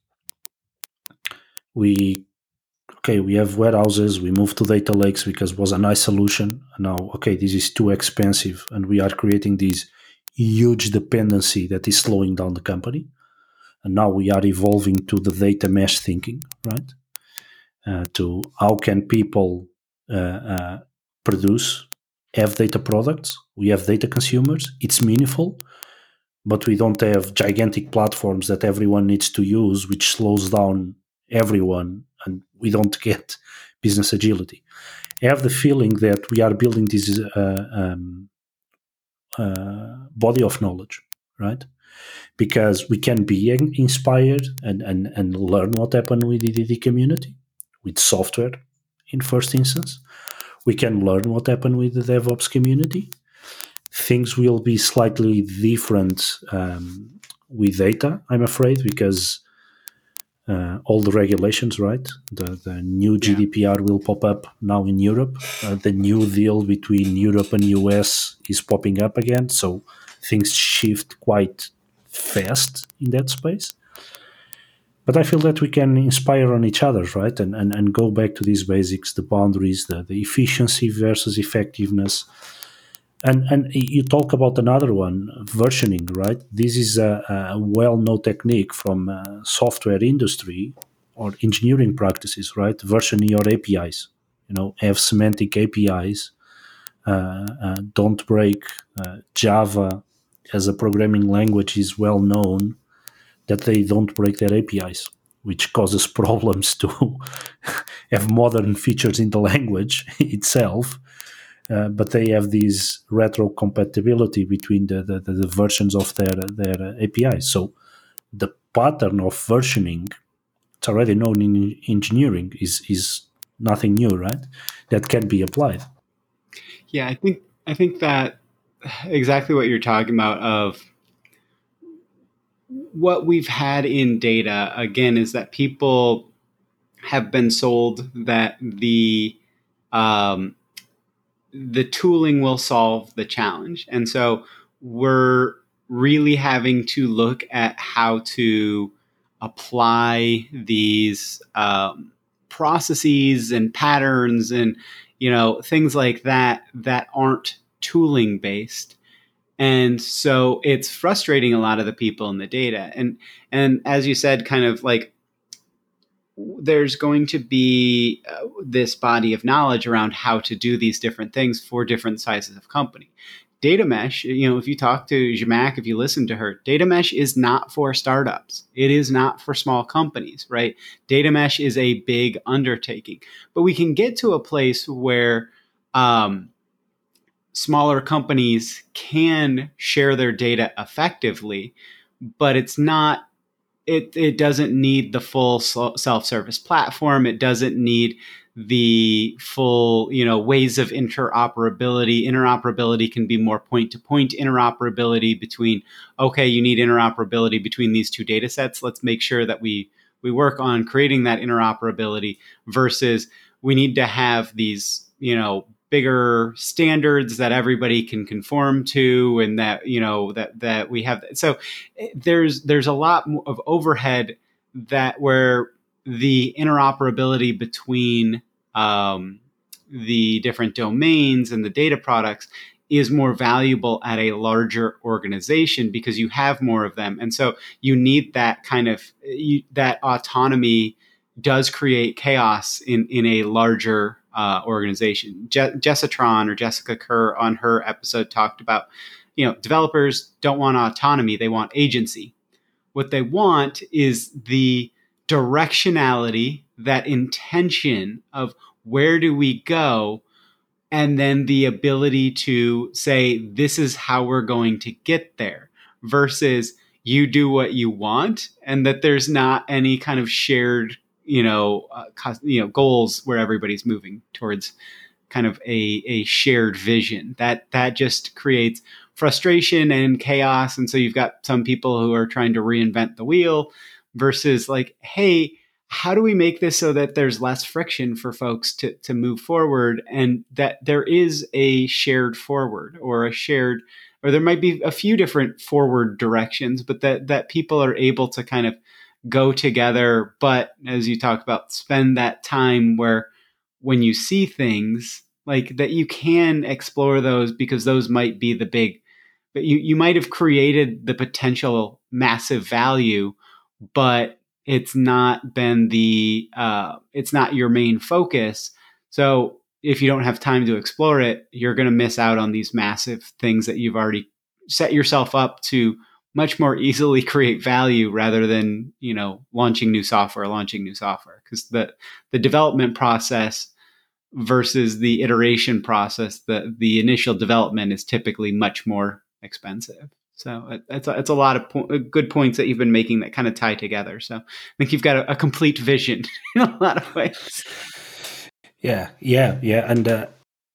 We, okay, we have warehouses, we moved to data lakes because it was a nice solution. Now, okay, this is too expensive, and we are creating this huge dependency that is slowing down the company. And now we are evolving to the data mesh thinking, right? Uh, to how can people uh, uh, produce, have data products, we have data consumers, it's meaningful, but we don't have gigantic platforms that everyone needs to use, which slows down everyone, and we don't get business agility. I have the feeling that we are building this uh, um, uh, body of knowledge, right? Because we can be inspired and, and, and learn what happened with the D D community, with software in first instance. We can learn what happened with the DevOps community. Things will be slightly different um, with data, I'm afraid, because uh, all the regulations, right? The, the new G D P R yeah. will pop up now in Europe. Uh, the new deal between Europe and U S is popping up again. So things shift quite fast in that space. But I feel that we can inspire on each other, right? And and, and go back to these basics, the boundaries, the, the efficiency versus effectiveness. And and you talk about another one, versioning, right? This is a, a well-known technique from uh, software industry or engineering practices, right? Versioning your A P Is. You know, have semantic A P Is. Uh, uh, don't break. Uh, Java as a programming language is well known that they don't break their A P Is, which causes problems to have modern features in the language itself. Uh, but they have this retro compatibility between the, the, the versions of their, their A P Is. So the pattern of versioning, it's already known in engineering, is, is nothing new, right? That can be applied. Yeah, I think I think that exactly what you're talking about of what we've had in data, again, is that people have been sold that the um, the tooling will solve the challenge. And so we're really having to look at how to apply these um, processes and patterns and, you know, things like that that aren't tooling based. And so it's frustrating a lot of the people in the data. And and as you said, kind of like there's going to be uh, this body of knowledge around how to do these different things for different sizes of company. Data mesh, you know, if you talk to Zhamak, if you listen to her, data mesh is not for startups. It is not for small companies, right? Data mesh is a big undertaking, but we can get to a place where um, smaller companies can share their data effectively, but it's not, it, it doesn't need the full self-service platform. It doesn't need the full, you know, ways of interoperability. Interoperability can be more point-to-point interoperability between, okay, you need interoperability between these two data sets. Let's make sure that we, we work on creating that interoperability versus we need to have these, you know, bigger standards that everybody can conform to, and that, you know, that, that we have. So there's, there's a lot of overhead that where the interoperability between um, the different domains and the data products is more valuable at a larger organization because you have more of them. And so you need that kind of, you, that autonomy does create chaos in, in a larger uh, organization. Je- Jessitron or Jessica Kerr on her episode talked about, you know, developers don't want autonomy. They want agency. What they want is the directionality, that intention of where do we go, and then the ability to say, this is how we're going to get there, versus you do what you want, and that there's not any kind of shared, you know, uh, co- you know, goals where everybody's moving towards kind of a, a shared vision. That that just creates frustration and chaos. And so you've got some people who are trying to reinvent the wheel versus like, hey, how do we make this so that there's less friction for folks to, to move forward, and that there is a shared forward or a shared, or there might be a few different forward directions, but that, that people are able to kind of go together. But as you talked about, spend that time where when you see things like that, you can explore those, because those might be the big, but you, you might have created the potential massive value, but it's not been the, uh, it's not your main focus. So if you don't have time to explore it, you're going to miss out on these massive things that you've already set yourself up to much more easily create value, rather than, you know, launching new software, launching new software. Because the, the development process versus the iteration process, the, the initial development is typically much more expensive. So it's a, it's a lot of po- good points that you've been making that kind of tie together. So I think you've got a, a complete vision in a lot of ways. Yeah, yeah, yeah. And, uh,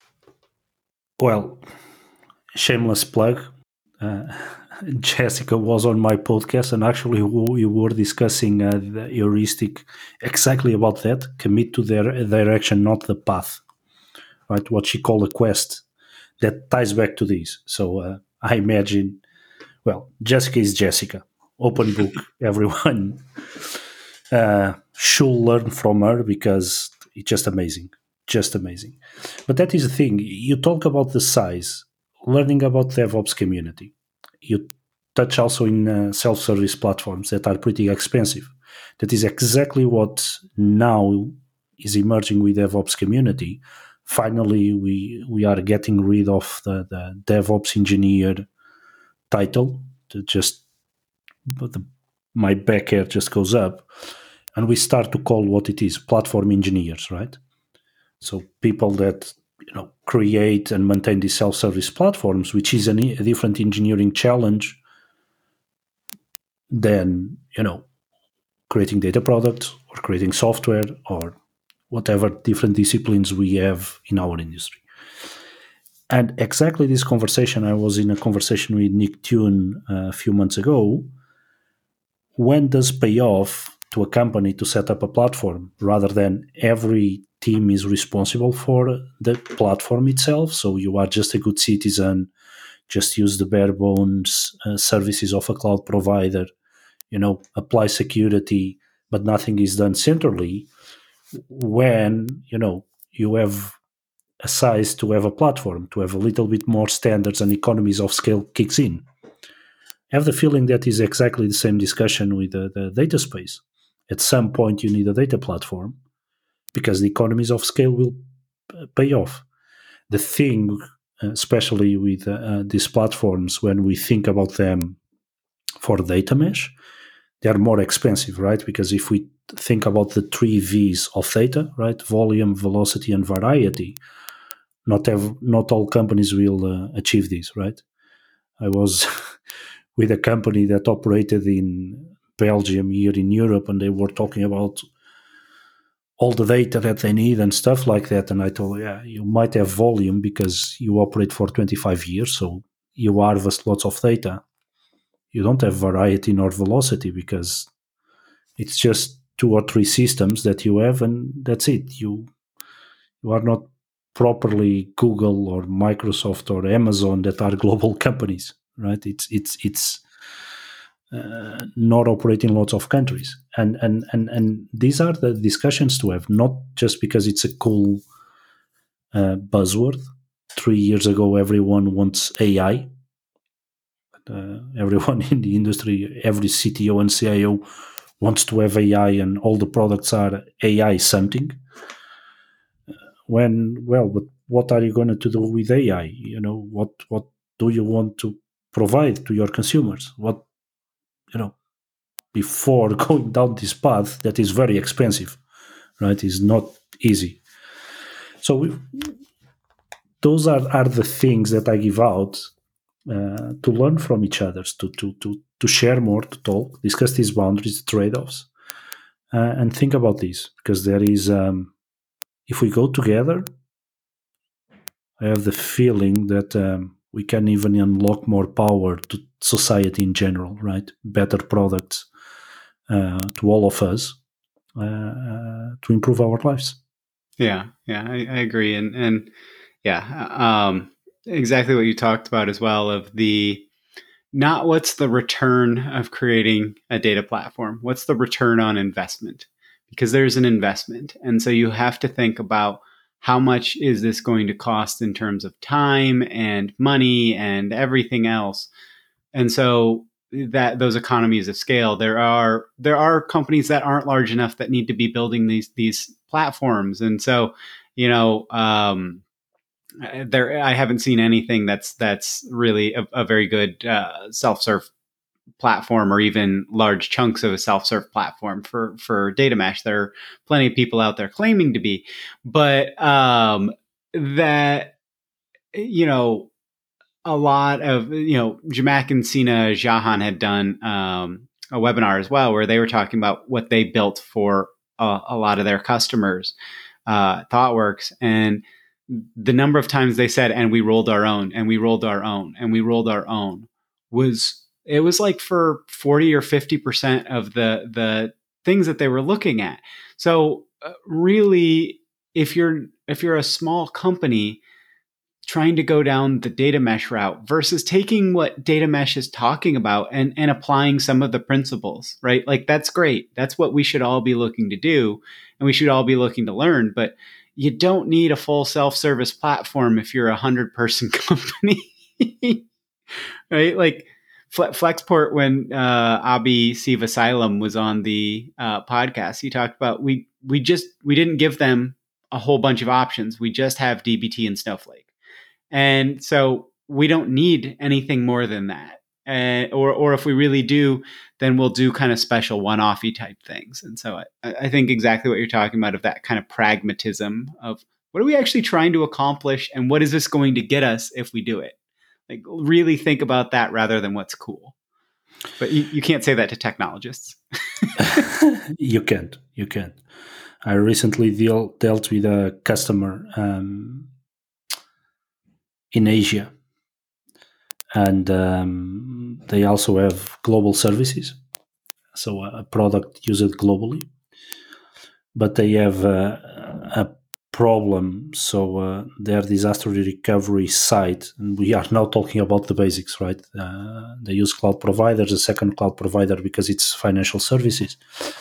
well, shameless plug. Uh, Jessica was on my podcast, and actually we were discussing uh, the heuristic exactly about that. Commit to their direction, not the path. Right? What she called a quest. That ties back to this. So uh, I imagine, well, Jessica is Jessica. Open book. Everyone uh, should learn from her, because it's just amazing. Just amazing. But that is the thing. You talk about the size, learning about DevOps community. You touch also in uh, self-service platforms that are pretty expensive. That is exactly what now is emerging with DevOps community. Finally, we we are getting rid of the, the DevOps engineer title. To just the, my back hair just goes up, and we start to call what it is platform engineers, right? So people that, you know, create and maintain these self-service platforms, which is an, a different engineering challenge than, you know, creating data products or creating software or whatever different disciplines we have in our industry. And exactly this conversation, I was in a conversation with Nick Tune uh, a few months ago. When does pay off to a company to set up a platform, rather than every team is responsible for the platform itself? So you are just a good citizen, just use the bare bones uh, services of a cloud provider, you know, apply security, but nothing is done centrally. When, you know, you have a size to have a platform, to have a little bit more standards and economies of scale kicks in. I have the feeling that is exactly the same discussion with the, the data space. At some point, you need a data platform, because the economies of scale will pay off. The thing, especially with uh, these platforms, when we think about them for data mesh, they are more expensive, right? Because if we think about the three V's of data, right? Volume, velocity, and variety, not ev- not all companies will uh, achieve this, right? I was with a company that operated in Belgium, here in Europe, and they were talking about all the data that they need and stuff like that. And I told, yeah, you might have volume because you operate for twenty-five years, so you harvest lots of data. You don't have variety nor velocity, because it's just two or three systems that you have, and that's it. You you are not properly Google or Microsoft or Amazon that are global companies, right? It's it's it's uh, not operating in lots of countries, and and and and these are the discussions to have, not just because it's a cool uh, buzzword. Three years ago, everyone wants A I. Uh, everyone in the industry, every C T O and C I O wants to have A I, and all the products are A I something. When, well, but what are you going to do with A I? You know, what what do you want to provide to your consumers? What, you know, before going down this path that is very expensive, right? Is not easy. So we, those are, are the things that I give out uh, to learn from each other, to, to, to, to share more, to talk, discuss these boundaries, trade-offs, uh, and think about this, because there is, um, if we go together, I have the feeling that um, we can even unlock more power to society in general, right? Better products uh, to all of us uh, uh, to improve our lives. Yeah, yeah, I, I agree, and and yeah, um, exactly what you talked about as well. Of the not what's the return of creating a data platform, what's the return on investment? Because there's an investment, and so you have to think about how much is this going to cost in terms of time and money and everything else. And so that those economies of scale, there are there are companies that aren't large enough that need to be building these these platforms. And so, you know, um, there I haven't seen anything that's that's really a, a very good uh, self-serve platform, or even large chunks of a self-serve platform for for data mesh. There are plenty of people out there claiming to be, but um, that, you know, a lot of, you know, Zhamak and Sina Jahan had done um, a webinar as well, where they were talking about what they built for a, a lot of their customers, uh, ThoughtWorks, and the number of times they said, and we rolled our own, and we rolled our own, and we rolled our own, was it was like for forty or fifty percent of the the things that they were looking at. So uh, really, if you're if you're a small company trying to go down the data mesh route versus taking what data mesh is talking about and, and applying some of the principles, right? Like, that's great. That's what we should all be looking to do, and we should all be looking to learn. But you don't need a full self-service platform if you're a hundred person company, right? Like Flexport, when uh, Abhi Sivasalam was on the uh, podcast, he talked about we we just we didn't give them a whole bunch of options. We just have D B T and Snowflake. And so we don't need anything more than that. Uh, or, or if we really do, then we'll do kind of special one-offy type things. And so I, I think exactly what you're talking about, of that kind of pragmatism of what are we actually trying to accomplish, and what is this going to get us if we do it? Like, really think about that rather than what's cool. But you, you can't say that to technologists. You can't. You can't. I recently deal, dealt with a customer um, in Asia, and um, they also have global services, so a product used globally, but they have uh, a problem. So uh, their disaster recovery site, and we are now talking about the basics, right? Uh, they use cloud providers, a second cloud provider, because it's financial services.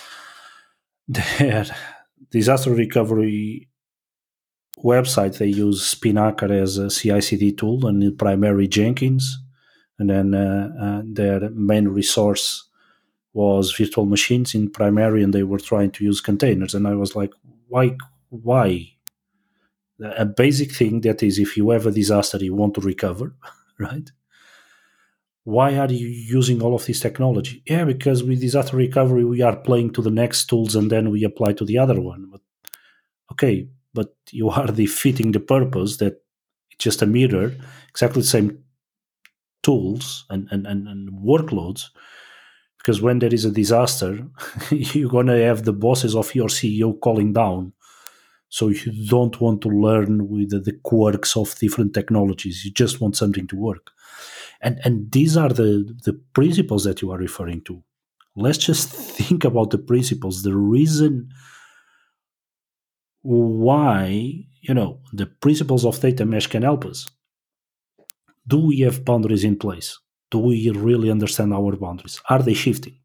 Their disaster recovery website, they use Spinnaker as a C I C D tool, and primary Jenkins, and then uh, uh, their main resource was virtual machines in primary, and they were trying to use containers. And I was like, why why a basic thing that is, if you have a disaster you want to recover, right? Why are you using all of this technology? Yeah, because with disaster recovery we are playing to the next tools and then we apply to the other one. But okay, but you are defeating the purpose that it's just a mirror, exactly the same tools and, and, and, and workloads. Because when there is a disaster, you're going to have the bosses of your C E O calling down. So you don't want to learn with the, the quirks of different technologies. You just want something to work. And and these are the, the principles that you are referring to. Let's just think about the principles. The reason why you know, the principles of data mesh can help us. Do we have boundaries in place? Do we really understand our boundaries? Are they shifting?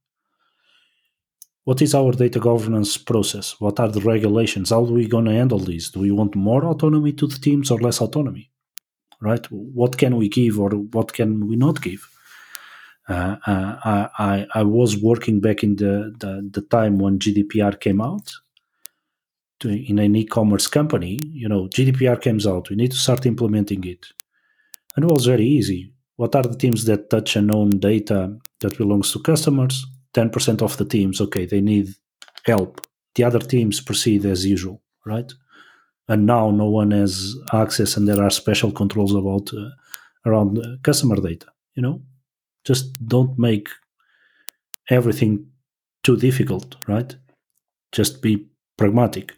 What is our data governance process? What are the regulations? How are we going to handle this? Do we want more autonomy to the teams or less autonomy? Right? What can we give or what can we not give? Uh, uh, I, I, I was working back in the, the, the time when G D P R came out to, in an e-commerce company. You know, G D P R comes out. We need to start implementing it. And it was very easy. What are the teams that touch and own data that belongs to customers? ten percent of the teams, okay, they need help. The other teams proceed as usual, right? And now no one has access, and there are special controls about uh, around uh, customer data. You know, just don't make everything too difficult, right? Just be pragmatic.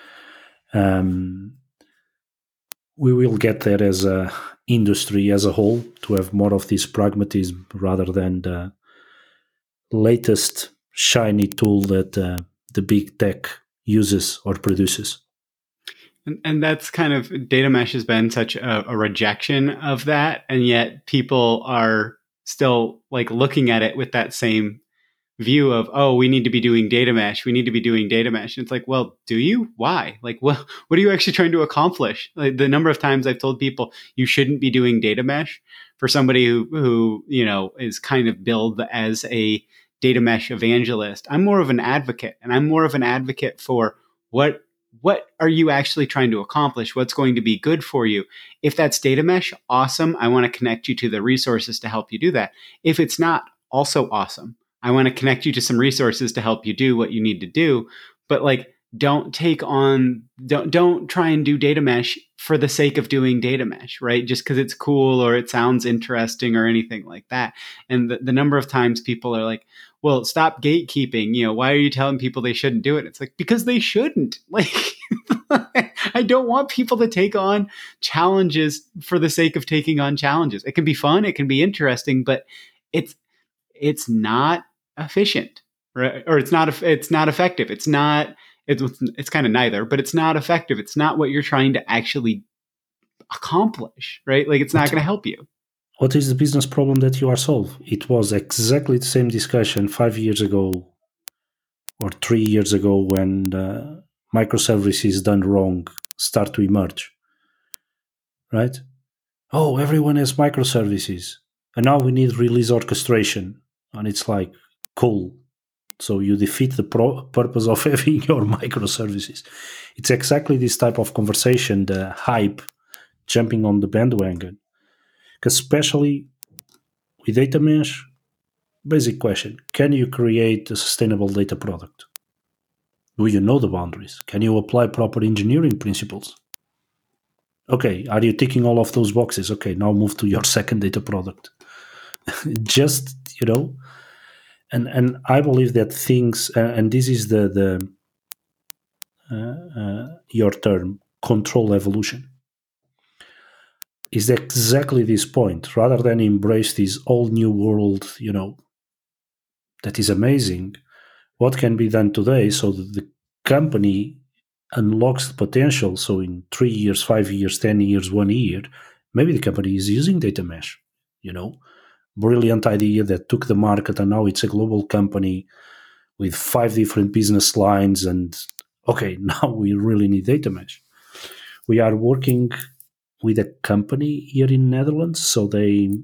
Um, we will get there as a industry as a whole to have more of this pragmatism rather than the latest shiny tool that uh, the big tech uses or produces. And, and that's kind of, data mesh has been such a, a rejection of that. And yet people are still like looking at it with that same view of, oh, we need to be doing data mesh. We need to be doing data mesh. And it's like, well, do you? Why? Like, well, what are you actually trying to accomplish? Like, the number of times I've told people you shouldn't be doing data mesh for somebody who, who, you know, is kind of billed as a data mesh evangelist. I'm more of an advocate, and I'm more of an advocate for what, what are you actually trying to accomplish? What's going to be good for you? If that's data mesh, awesome. I want to connect you to the resources to help you do that. If it's not, also awesome. I want to connect you to some resources to help you do what you need to do. But like, don't take on, don't, don't try and do data mesh for the sake of doing data mesh, right? Just because it's cool or it sounds interesting or anything like that. And the, the number of times people are like, well, stop gatekeeping. You know, why are you telling people they shouldn't do it? It's like, because they shouldn't. Like, I don't want people to take on challenges for the sake of taking on challenges. It can be fun. It can be interesting, but it's, it's not efficient, right? Or it's not, it's not effective. It's not, it's, it's kind of neither, but it's not effective. It's not what you're trying to actually accomplish, right? Like, it's not going to help you. What is the business problem that you are solving? It was exactly the same discussion five years ago or three years ago when uh, microservices done wrong start to emerge, right? Oh, everyone has microservices, and now we need release orchestration. And it's like, cool. So you defeat the pro- purpose of having your microservices. It's exactly this type of conversation, the hype, jumping on the bandwagon. Because especially with data mesh, basic question, can you create a sustainable data product? Do you know the boundaries? Can you apply proper engineering principles? Okay, are you ticking all of those boxes? Okay, now move to your second data product. Just, you know, and and I believe that things, uh, and this is the, the uh, uh, your term, control evolution, is exactly this point. Rather than embrace this all new world, you know, that is amazing, what can be done today so that the company unlocks the potential? So in three years, five years, ten years, one year, maybe the company is using data mesh, you know, brilliant idea that took the market, and now it's a global company with five different business lines. And okay, now we really need data mesh. We are working with a company here in Netherlands, so they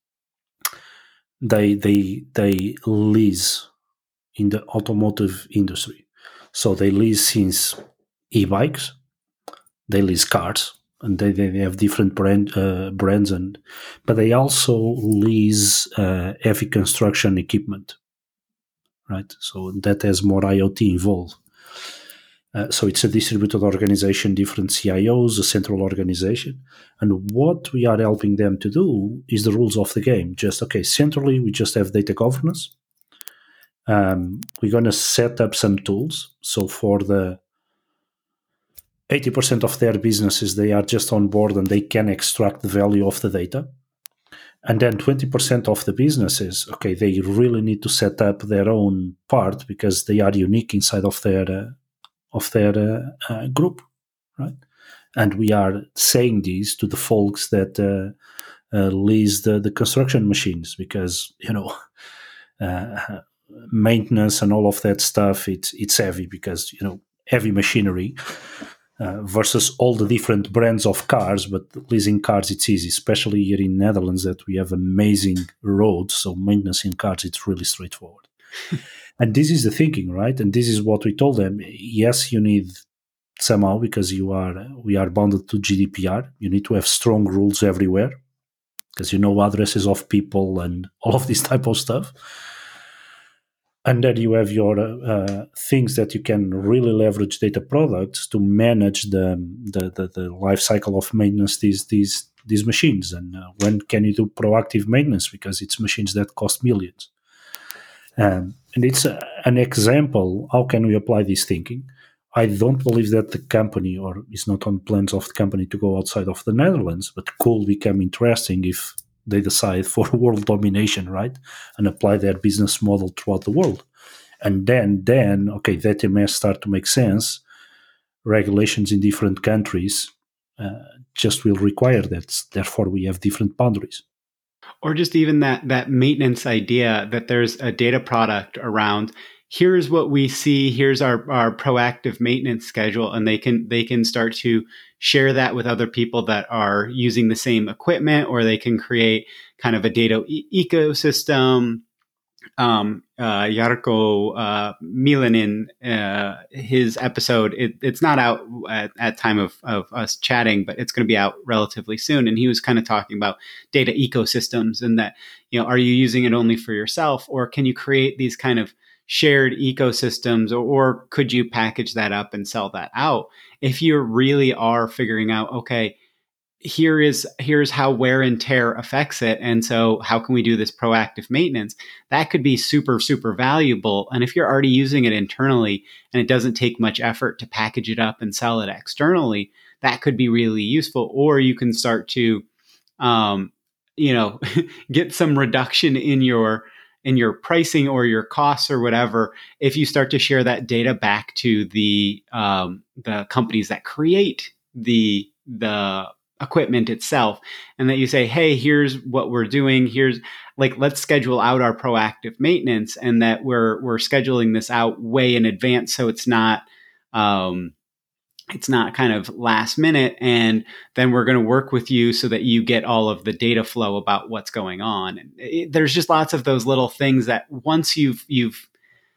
they they they lease in the automotive industry. So they lease since e-bikes, they lease cars, and they, they have different brand uh, brands, and but they also lease uh, heavy construction equipment, right? So that has more I O T involved. Uh, so it's a distributed organization, different C I Os, a central organization. And what we are helping them to do is the rules of the game. Just, okay, centrally, we just have data governance. Um, we're going to set up some tools. So for the eighty percent of their businesses, they are just on board and they can extract the value of the data. And then twenty percent of the businesses, okay, they really need to set up their own part because they are unique inside of their uh, of their uh, uh, group, right? And we are saying this to the folks that uh, uh, lease the, the construction machines because, you know, uh, maintenance and all of that stuff, it's, it's heavy because, you know, heavy machinery uh, versus all the different brands of cars. But leasing cars, it's easy, especially here in Netherlands that we have amazing roads. So maintenance in cars, it's really straightforward. And this is the thinking, right? And this is what we told them. Yes, you need somehow, because you are we are bounded to G D P R. You need to have strong rules everywhere because you know addresses of people and all of this type of stuff. And then you have your uh, things that you can really leverage data products to manage the the, the, the life cycle of maintenance these these these machines. And uh, when can you do proactive maintenance because it's machines that cost millions. Um, and it's a, an example. How can we apply this thinking? I don't believe that the company, or is not on plans of the company to go outside of the Netherlands, but could become interesting if they decide for world domination, right? And apply their business model throughout the world. And then, then okay, that may start to make sense. Regulations in different countries uh, just will require that. Therefore, we have different boundaries. Or just even that that maintenance idea that there's a data product around. Here's what we see. Here's our, our proactive maintenance schedule, and they can they can start to share that with other people that are using the same equipment, or they can create kind of a data e- ecosystem. Um, uh, Jarkko uh, Milanin, uh, his episode, it, it's not out at, at time of, of us chatting, but it's going to be out relatively soon. And he was kind of talking about data ecosystems and that, you know, are you using it only for yourself, or can you create these kind of shared ecosystems, or, or could you package that up and sell that out? If you really are figuring out, okay, here is here's how wear and tear affects it, and so how can we do this proactive maintenance? That could be super, super valuable. And if you're already using it internally and it doesn't take much effort to package it up and sell it externally, that could be really useful. Or you can start to, um, you know, get some reduction in your in your pricing or your costs or whatever if you start to share that data back to the um, the companies that create the the equipment itself, and that you say, hey, here's what we're doing. Here's like, let's schedule out our proactive maintenance, and that we're, we're scheduling this out way in advance. So it's not, um, it's not kind of last minute. And then we're going to work with you so that you get all of the data flow about what's going on. And it, there's just lots of those little things that once you've, you've,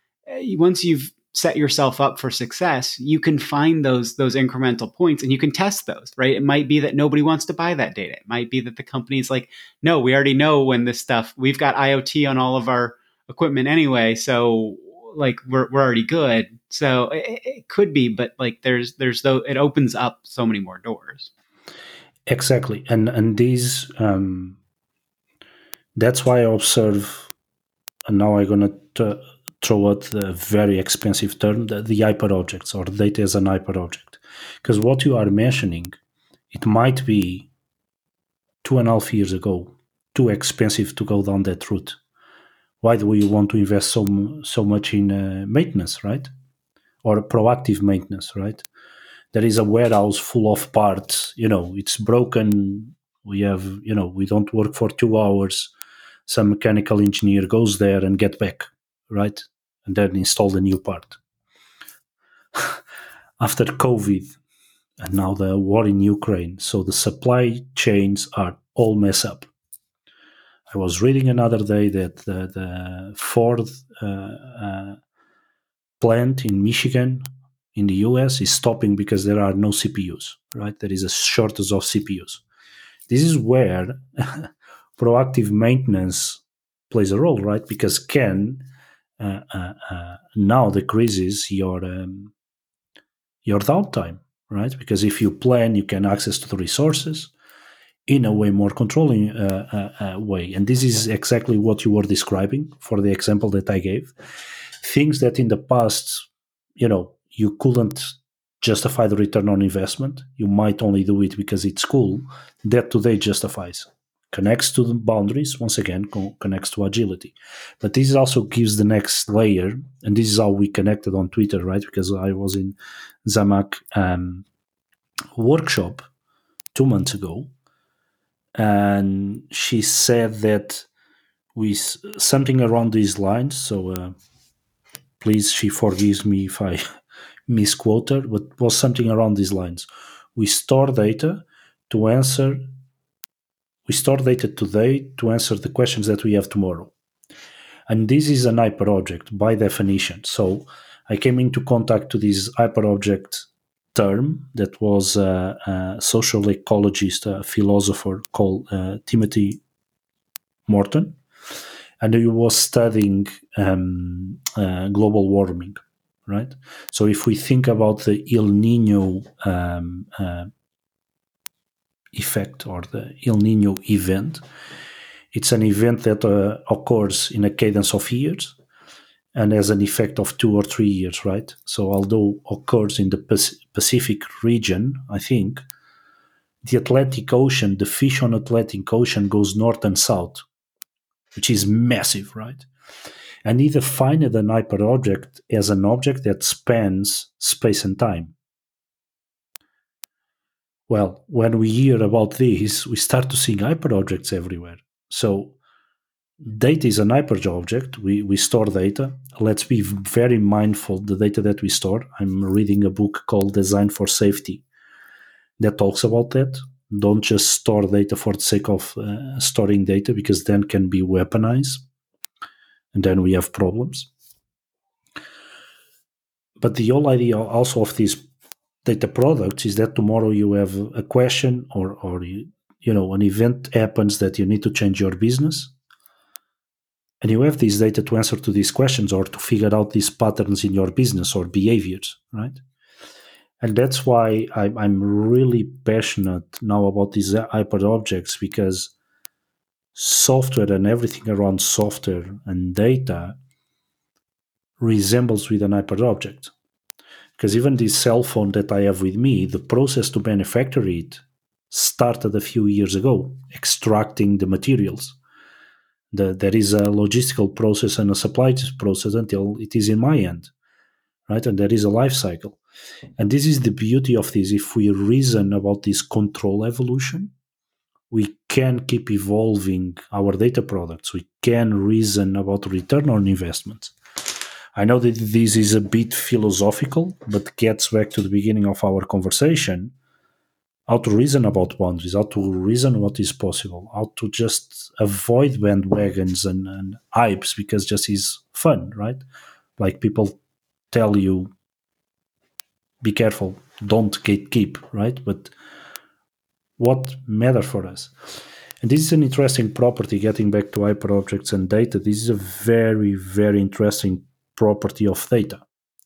once you've set yourself up for success, you can find those those incremental points and you can test those, right? It might be that nobody wants to buy that data. It might be that the company's like, no, we already know when this stuff, we've got I O T on all of our equipment anyway, so like we're we're already good. So it, it could be, but like there's there's though it opens up so many more doors. Exactly, and and these um, that's why I observe, and now I'm gonna. T- throw out the very expensive term, the, the hyper objects, or data as an hyper object. Because what you are mentioning, it might be two and a half years ago, too expensive to go down that route. Why do we want to invest so so much in uh, maintenance, right? Or proactive maintenance, right? There is a warehouse full of parts, you know, it's broken. We have, you know, we don't work for two hours. Some mechanical engineer goes there and get back, right? And then install the new part. After COVID, and now the war in Ukraine, so the supply chains are all messed up. I was reading another day that the, the Ford uh, uh, plant in Michigan, in the U S, is stopping because there are no C P Us, right? There is a shortage of C P Us. This is where proactive maintenance plays a role, right? Because can uh, uh, uh, now decreases your um, your downtime, right? Because if you plan, you can access to the resources in a way more controlling uh, uh, uh, way. And this is exactly what you were describing for the example that I gave. Things that in the past, you know, you couldn't justify the return on investment. You might only do it because it's cool. That today justifies. Connects to the boundaries, once again, co- connects to agility. But this also gives the next layer, and this is how we connected on Twitter, right? Because I was in Zamac um, workshop two months ago, and she said that we something around these lines. So uh, please, she forgives me if I misquote her, but it was something around these lines. We store data to answer. We store data today to answer the questions that we have tomorrow. And this is an hyperobject by definition. So I came into contact to this hyperobject term that was a, a social ecologist, a philosopher called uh, Timothy Morton, and he was studying um, uh, global warming, right? So if we think about the El Nino um, uh, effect or the El Nino event, it's an event that uh, occurs in a cadence of years and has an effect of two or three years, right? So although occurs in the Pacific region, I think, the Atlantic Ocean, the fish on Atlantic Ocean goes north and south, which is massive, right? And he defined an hyperobject as an object that spans space and time. Well, when we hear about this, we start to see hyperobjects everywhere. So data is an hyperobject. We, we store data. Let's be very mindful the data that we store. I'm reading a book called Design for Safety that talks about that. Don't just store data for the sake of uh, storing data, because then can be weaponized, and then we have problems. But the whole idea also of these data products is that tomorrow you have a question or, or you, you know, an event happens that you need to change your business, and you have this data to answer to these questions or to figure out these patterns in your business or behaviors, right? And that's why I, I'm really passionate now about these hyperobjects, because software and everything around software and data resembles with an hyperobject. Because even this cell phone that I have with me, the process to manufacture it started a few years ago, extracting the materials. The, there is a logistical process and a supply process until it is in my end, right? And there is a life cycle. And this is the beauty of this. If we reason about this control evolution, we can keep evolving our data products. We can reason about return on investment. I know that this is a bit philosophical, but gets back to the beginning of our conversation. How to reason about boundaries, how to reason what is possible, how to just avoid bandwagons and, and hypes, because just is fun, right? Like people tell you, be careful, don't gatekeep, right? But what matters for us? And this is an interesting property, getting back to hyperobjects and data. This is a very, very interesting property of data,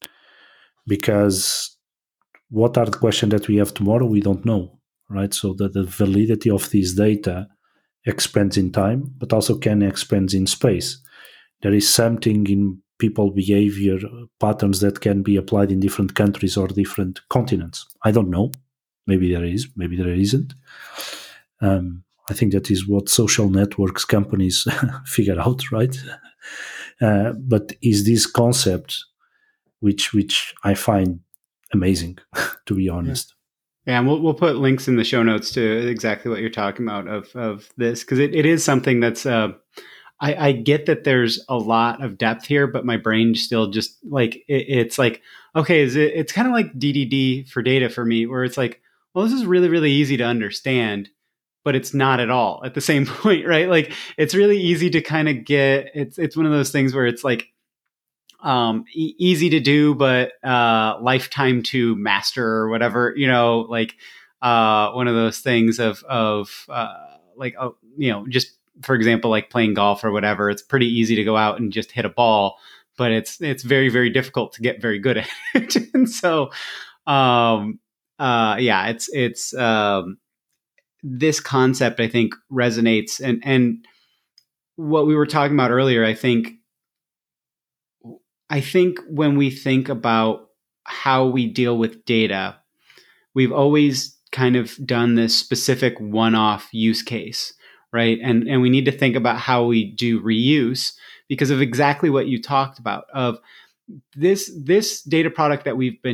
because what are the questions that we have tomorrow? We don't know, right? So that the validity of this data expands in time, but also can expand in space. There is something in people behavior patterns that can be applied in different countries or different continents. I don't know. Maybe there is, maybe there isn't. Um, I think that is what social networks companies figure out, right? Uh, but is this concept, which which I find amazing, to be honest. Yeah, and we'll we'll put links in the show notes to exactly what you're talking about of of this, because it, it is something that's uh, I, I get that there's a lot of depth here, but my brain still just like it, it's like, okay, is it? It's kind of like D D D for data for me, where it's like, well, this is really really easy to understand, but it's not at all at the same point, right? Like it's really easy to kind of get. It's it's one of those things where it's like. Um, e- easy to do, but uh, lifetime to master or whatever, you know, like uh, one of those things of, of uh, like, uh, you know, just for example, like playing golf or whatever, it's pretty easy to go out and just hit a ball, but it's, it's very, very difficult to get very good at it. And so, um, uh, yeah, it's, it's um, this concept, I think resonates and, and what we were talking about earlier, I think, I think when we think about how we deal with data, we've always kind of done this specific one-off use case, right? And, and we need to think about how we do reuse because of exactly what you talked about of this, this data product that we've been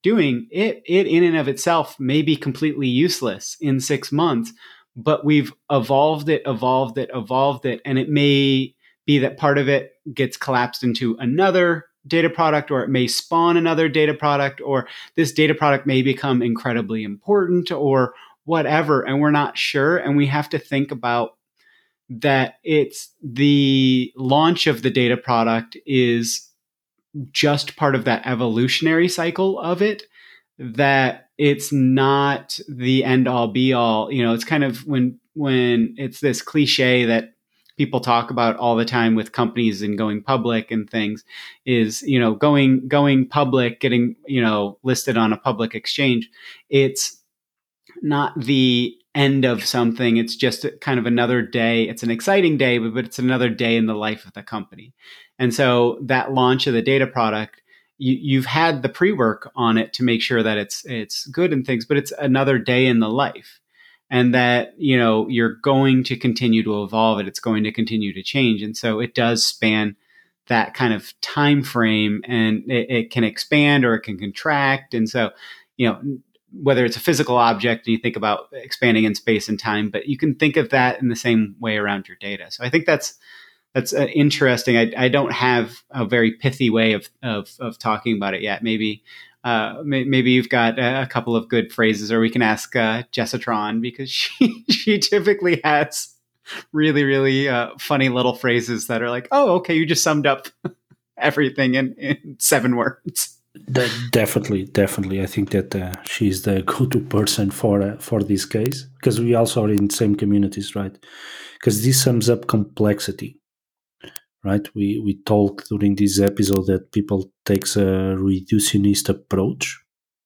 doing, it it in and of itself may be completely useless in six months, but we've evolved it, evolved it, evolved it, and it may be that part of it gets collapsed into another data product, or it may spawn another data product, or this data product may become incredibly important, or whatever, and we're not sure. And we have to think about that it's the launch of the data product is just part of that evolutionary cycle of it, that it's not the end all be all. You know, it's kind of when when it's this cliche that people talk about all the time with companies and going public and things, is, you know, going going public, getting, you know, listed on a public exchange. It's not the end of something. It's just kind of another day. It's an exciting day, but, but it's another day in the life of the company. And so that launch of the data product, you, you've had the pre-work on it to make sure that it's it's good and things, but it's another day in the life. And that, you know, you're going to continue to evolve it. It's going to continue to change. And so it does span that kind of time frame, and it, it can expand or it can contract. And so, you know, whether it's a physical object and you think about expanding in space and time, but you can think of that in the same way around your data. So I think that's that's uh, interesting. I, I don't have a very pithy way of of, of talking about it yet. Maybe uh, may, maybe you've got a, a couple of good phrases, or we can ask uh, Jessatron, because she she typically has really really uh, funny little phrases that are like, oh, okay, you just summed up everything in, in seven words. De- definitely, definitely. I think that uh, she's the go-to person for uh, for this case, because we also are in the same communities, right? Because this sums up complexity, right? We we talked during this episode that people takes a reductionist approach,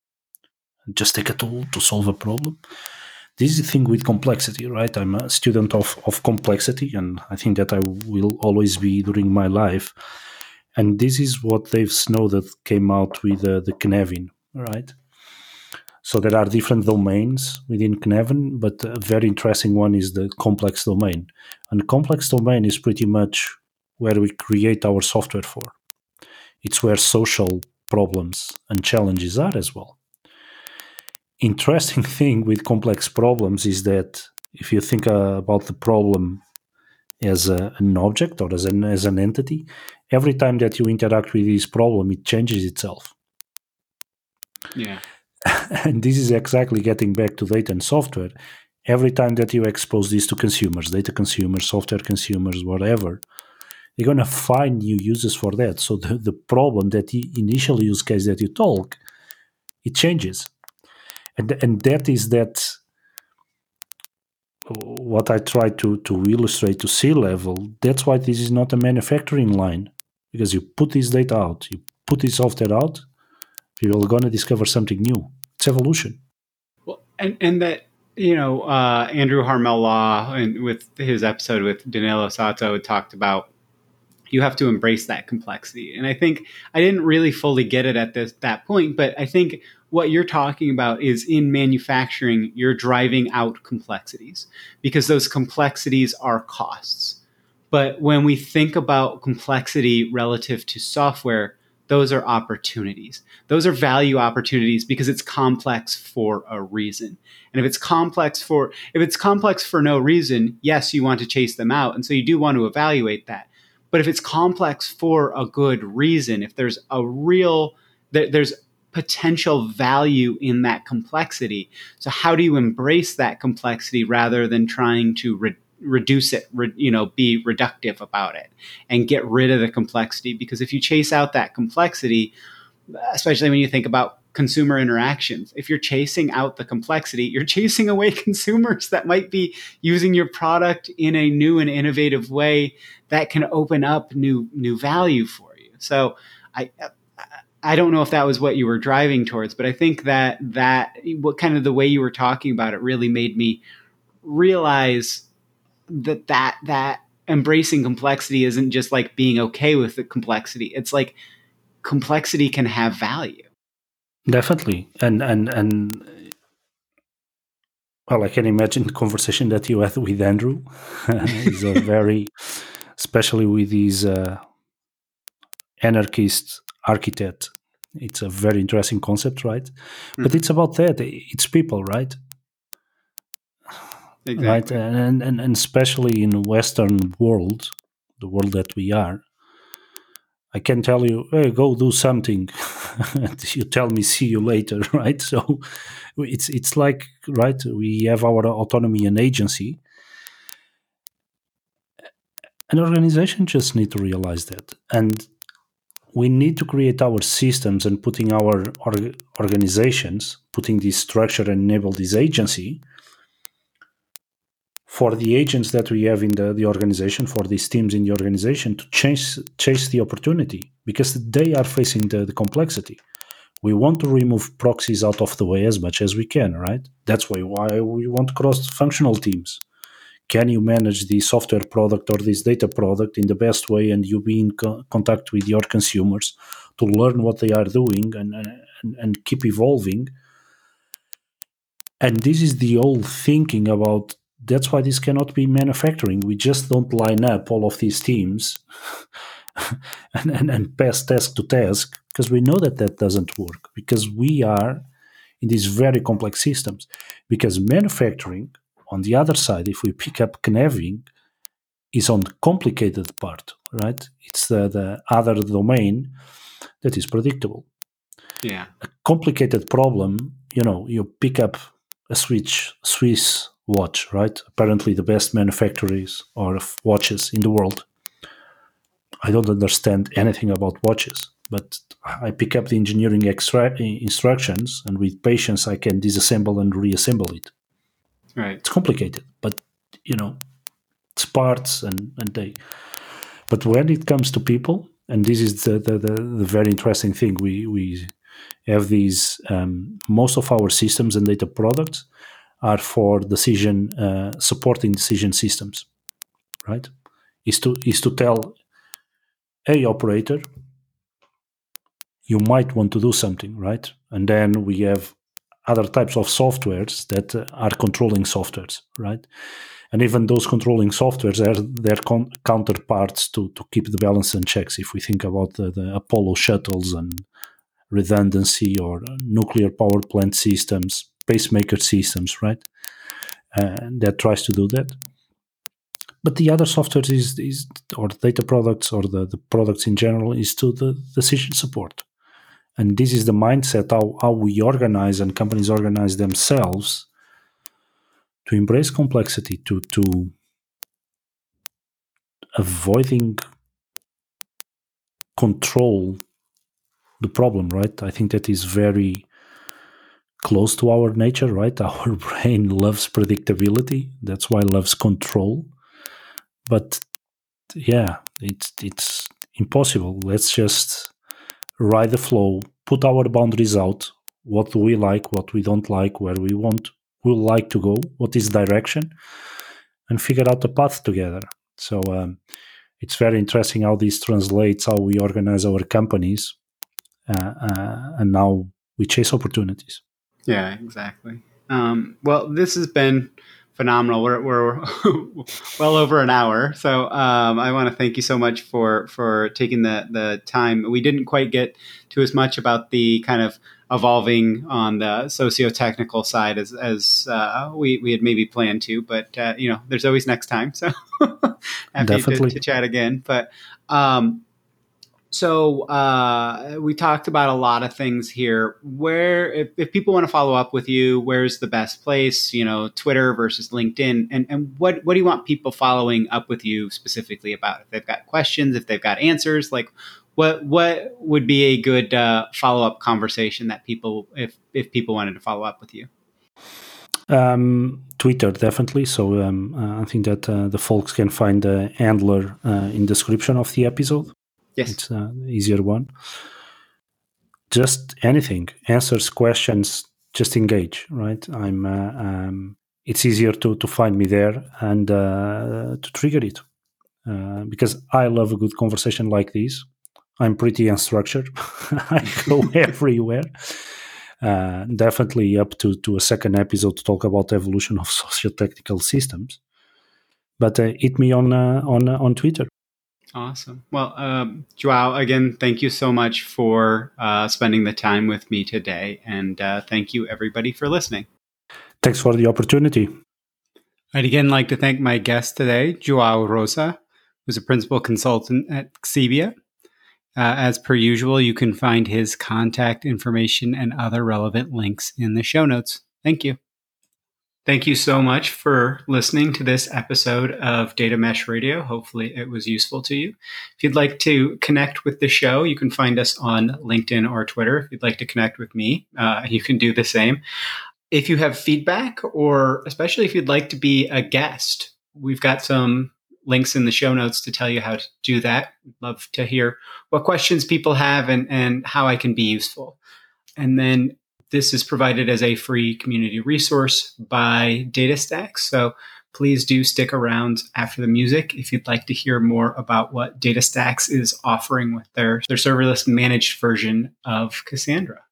just take a tool to solve a problem. This is the thing with complexity, right? I'm a student of of complexity, and I think that I will always be during my life. And this is what Dave Snowden came out with uh, the Cynefin, right? So there are different domains within Cynefin, but a very interesting one is the complex domain. And the complex domain is pretty much where we create our software for. It's where social problems and challenges are as well. Interesting thing with complex problems is that if you think uh, about the problem as a, an object or as an, as an entity, every time that you interact with this problem, it changes itself. Yeah. And this is exactly getting back to data and software. Every time that you expose this to consumers, data consumers, software consumers, whatever, you're going to find new uses for that. So the, the problem, that the initial use case that you talk, it changes. And, and that is that what I try to, to illustrate to C-level. That's why this is not a manufacturing line, because you put this data out, you put this software out, you're going to discover something new. It's evolution. Well, and, and that, you know, uh, Andrew Harmel Law, and with his episode with Danilo Sato, talked about you have to embrace that complexity. And I think I didn't really fully get it at this that point, but I think what you're talking about is in manufacturing, you're driving out complexities because those complexities are costs. But when we think about complexity relative to software, those are opportunities. Those are value opportunities because it's complex for a reason. And if it's complex for if it's complex for no reason, yes, you want to chase them out. And so you do want to evaluate that. But if it's complex for a good reason, if there's a real there, there's potential value in that complexity. So how do you embrace that complexity rather than trying to re- reduce it, re- you know, be reductive about it and get rid of the complexity? Because if you chase out that complexity, especially when you think about consumer interactions, if you're chasing out the complexity, you're chasing away consumers that might be using your product in a new and innovative way that can open up new new value for you. So I I don't know if that was what you were driving towards, but I think that that what kind of the way you were talking about it really made me realize that that that embracing complexity isn't just like being okay with the complexity. It's like complexity can have value. Definitely. And and and well, I can imagine the conversation that you had with Andrew. He's a very, especially with his uh, anarchist architect It's a very interesting concept, right? Mm-hmm. But it's about that. It's people, right? Exactly. Right, and, and and especially in Western world, the world that we are, I can tell you, hey, go do something, and you tell me, see you later, right? So it's it's like, right, we have our autonomy and agency. An organization just need to realize that, and we need to create our systems and putting our org- organizations, putting this structure and enable this agency for the agents that we have in the, the organization, for these teams in the organization to chase, chase the opportunity, because they are facing the, the complexity. We want to remove proxies out of the way as much as we can, right? That's why, why we want cross-functional teams. Can you manage the software product or this data product in the best way, and you be in co- contact with your consumers to learn what they are doing and, and, and keep evolving? And this is the old thinking about, that's why this cannot be manufacturing. We just don't line up all of these teams and, and, and pass task to task, because we know that that doesn't work, because we are in these very complex systems. Because manufacturing, on the other side, if we pick up Kneving, is on the complicated part, right? It's the, the other domain that is predictable. Yeah. A complicated problem, you know, you pick up a Switch, Swiss watch, right? Apparently the best manufacturers of watches in the world. I don't understand anything about watches, but I pick up the engineering extra- instructions, and with patience I can disassemble and reassemble it. Right. It's complicated, but, you know, it's parts and, and they... But when it comes to people, and this is the, the, the, the very interesting thing, we, we have these, um, most of our systems and data products are for decision, uh, supporting decision systems, right? Is to, is to tell, hey, operator, you might want to do something, right? And then we have other types of softwares that uh, are controlling softwares, right? And even those controlling softwares are their con- counterparts to, to keep the balance and checks. If we think about the, the Apollo shuttles and redundancy, or nuclear power plant systems, pacemaker systems, right? And that tries to do that. But the other software is, is or the data products, or the, the products in general, is to the decision support. And this is the mindset, how, how we organize and companies organize themselves to embrace complexity, to, to avoiding control the problem, right? I think that is very close to our nature, right? Our brain loves predictability. That's why it loves control. But yeah, it's it's impossible. Let's just ride the flow, put our boundaries out. What do we like? What we don't like? Where we want, we like to go? What is direction? And figure out the path together. So um, it's very interesting how this translates how we organize our companies, uh, uh, and now we chase opportunities. Yeah, exactly. Um, well, this has been phenomenal. We're, we're well over an hour. So um, I want to thank you so much for, for taking the, the time. We didn't quite get to as much about the kind of evolving on the socio-technical side as, as uh, we, we had maybe planned to, but uh, you know, there's always next time. So happy to, to chat again. But um, So uh, we talked about a lot of things here. Where, if, if people want to follow up with you, where's the best place? You know, Twitter versus LinkedIn, and and what what do you want people following up with you specifically about? If they've got questions, if they've got answers, like what what would be a good uh, follow up conversation that people, if if people wanted to follow up with you? Um, Twitter, definitely. So um, uh, I think that uh, the folks can find the handler uh, in the description of the episode. Yes. It's an easier one. Just anything, answers, questions, just engage, right? I'm. Uh, um, it's easier to, to find me there and uh, to trigger it. Uh, because I love a good conversation like this. I'm pretty unstructured. I go everywhere. Uh, definitely up to, to a second episode to talk about the evolution of socio-technical systems. But uh, hit me on uh, on uh, on Twitter. Awesome. Well, um, Joao, again, thank you so much for uh, spending the time with me today. And uh, thank you, everybody, for listening. Thanks for the opportunity. I'd again like to thank my guest today, Joao Rosa, who's a principal consultant at Xebia. Uh, as per usual, you can find his contact information and other relevant links in the show notes. Thank you. Thank you so much for listening to this episode of Data Mesh Radio. Hopefully it was useful to you. If you'd like to connect with the show, you can find us on LinkedIn or Twitter. If you'd like to connect with me, uh, you can do the same. If you have feedback, or especially if you'd like to be a guest, we've got some links in the show notes to tell you how to do that. We'd love to hear what questions people have and, and how I can be useful. And then this is provided as a free community resource by DataStax. So please do stick around after the music if you'd like to hear more about what DataStax is offering with their, their serverless managed version of Cassandra.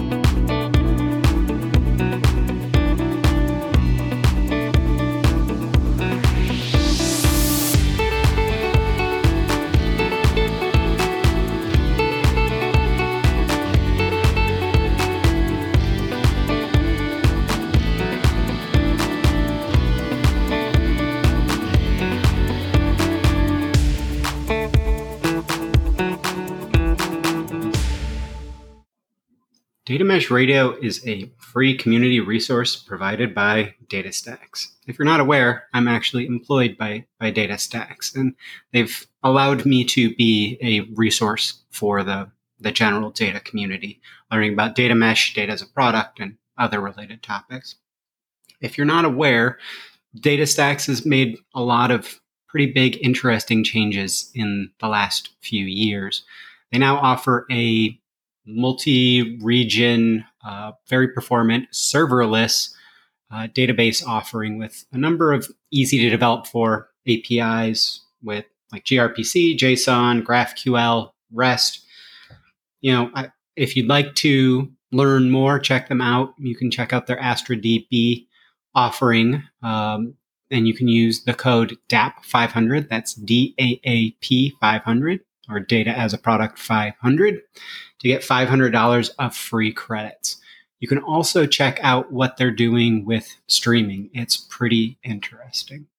Data Mesh Radio is a free community resource provided by DataStax. If you're not aware, I'm actually employed by, by DataStax, and they've allowed me to be a resource for the, the general data community, learning about data mesh, data as a product, and other related topics. If you're not aware, DataStax has made a lot of pretty big, interesting changes in the last few years. They now offer a multi-region, uh, very performant, serverless uh, database offering with a number of easy to develop for A P Is with like gRPC, JSON, GraphQL, REST. You know, I, if you'd like to learn more, check them out. You can check out their AstraDB offering, um, and you can use the code D A P five hundred. That's D A A P five hundred, or Data as a Product five hundred, to get five hundred dollars of free credits. You can also check out what they're doing with streaming. It's pretty interesting.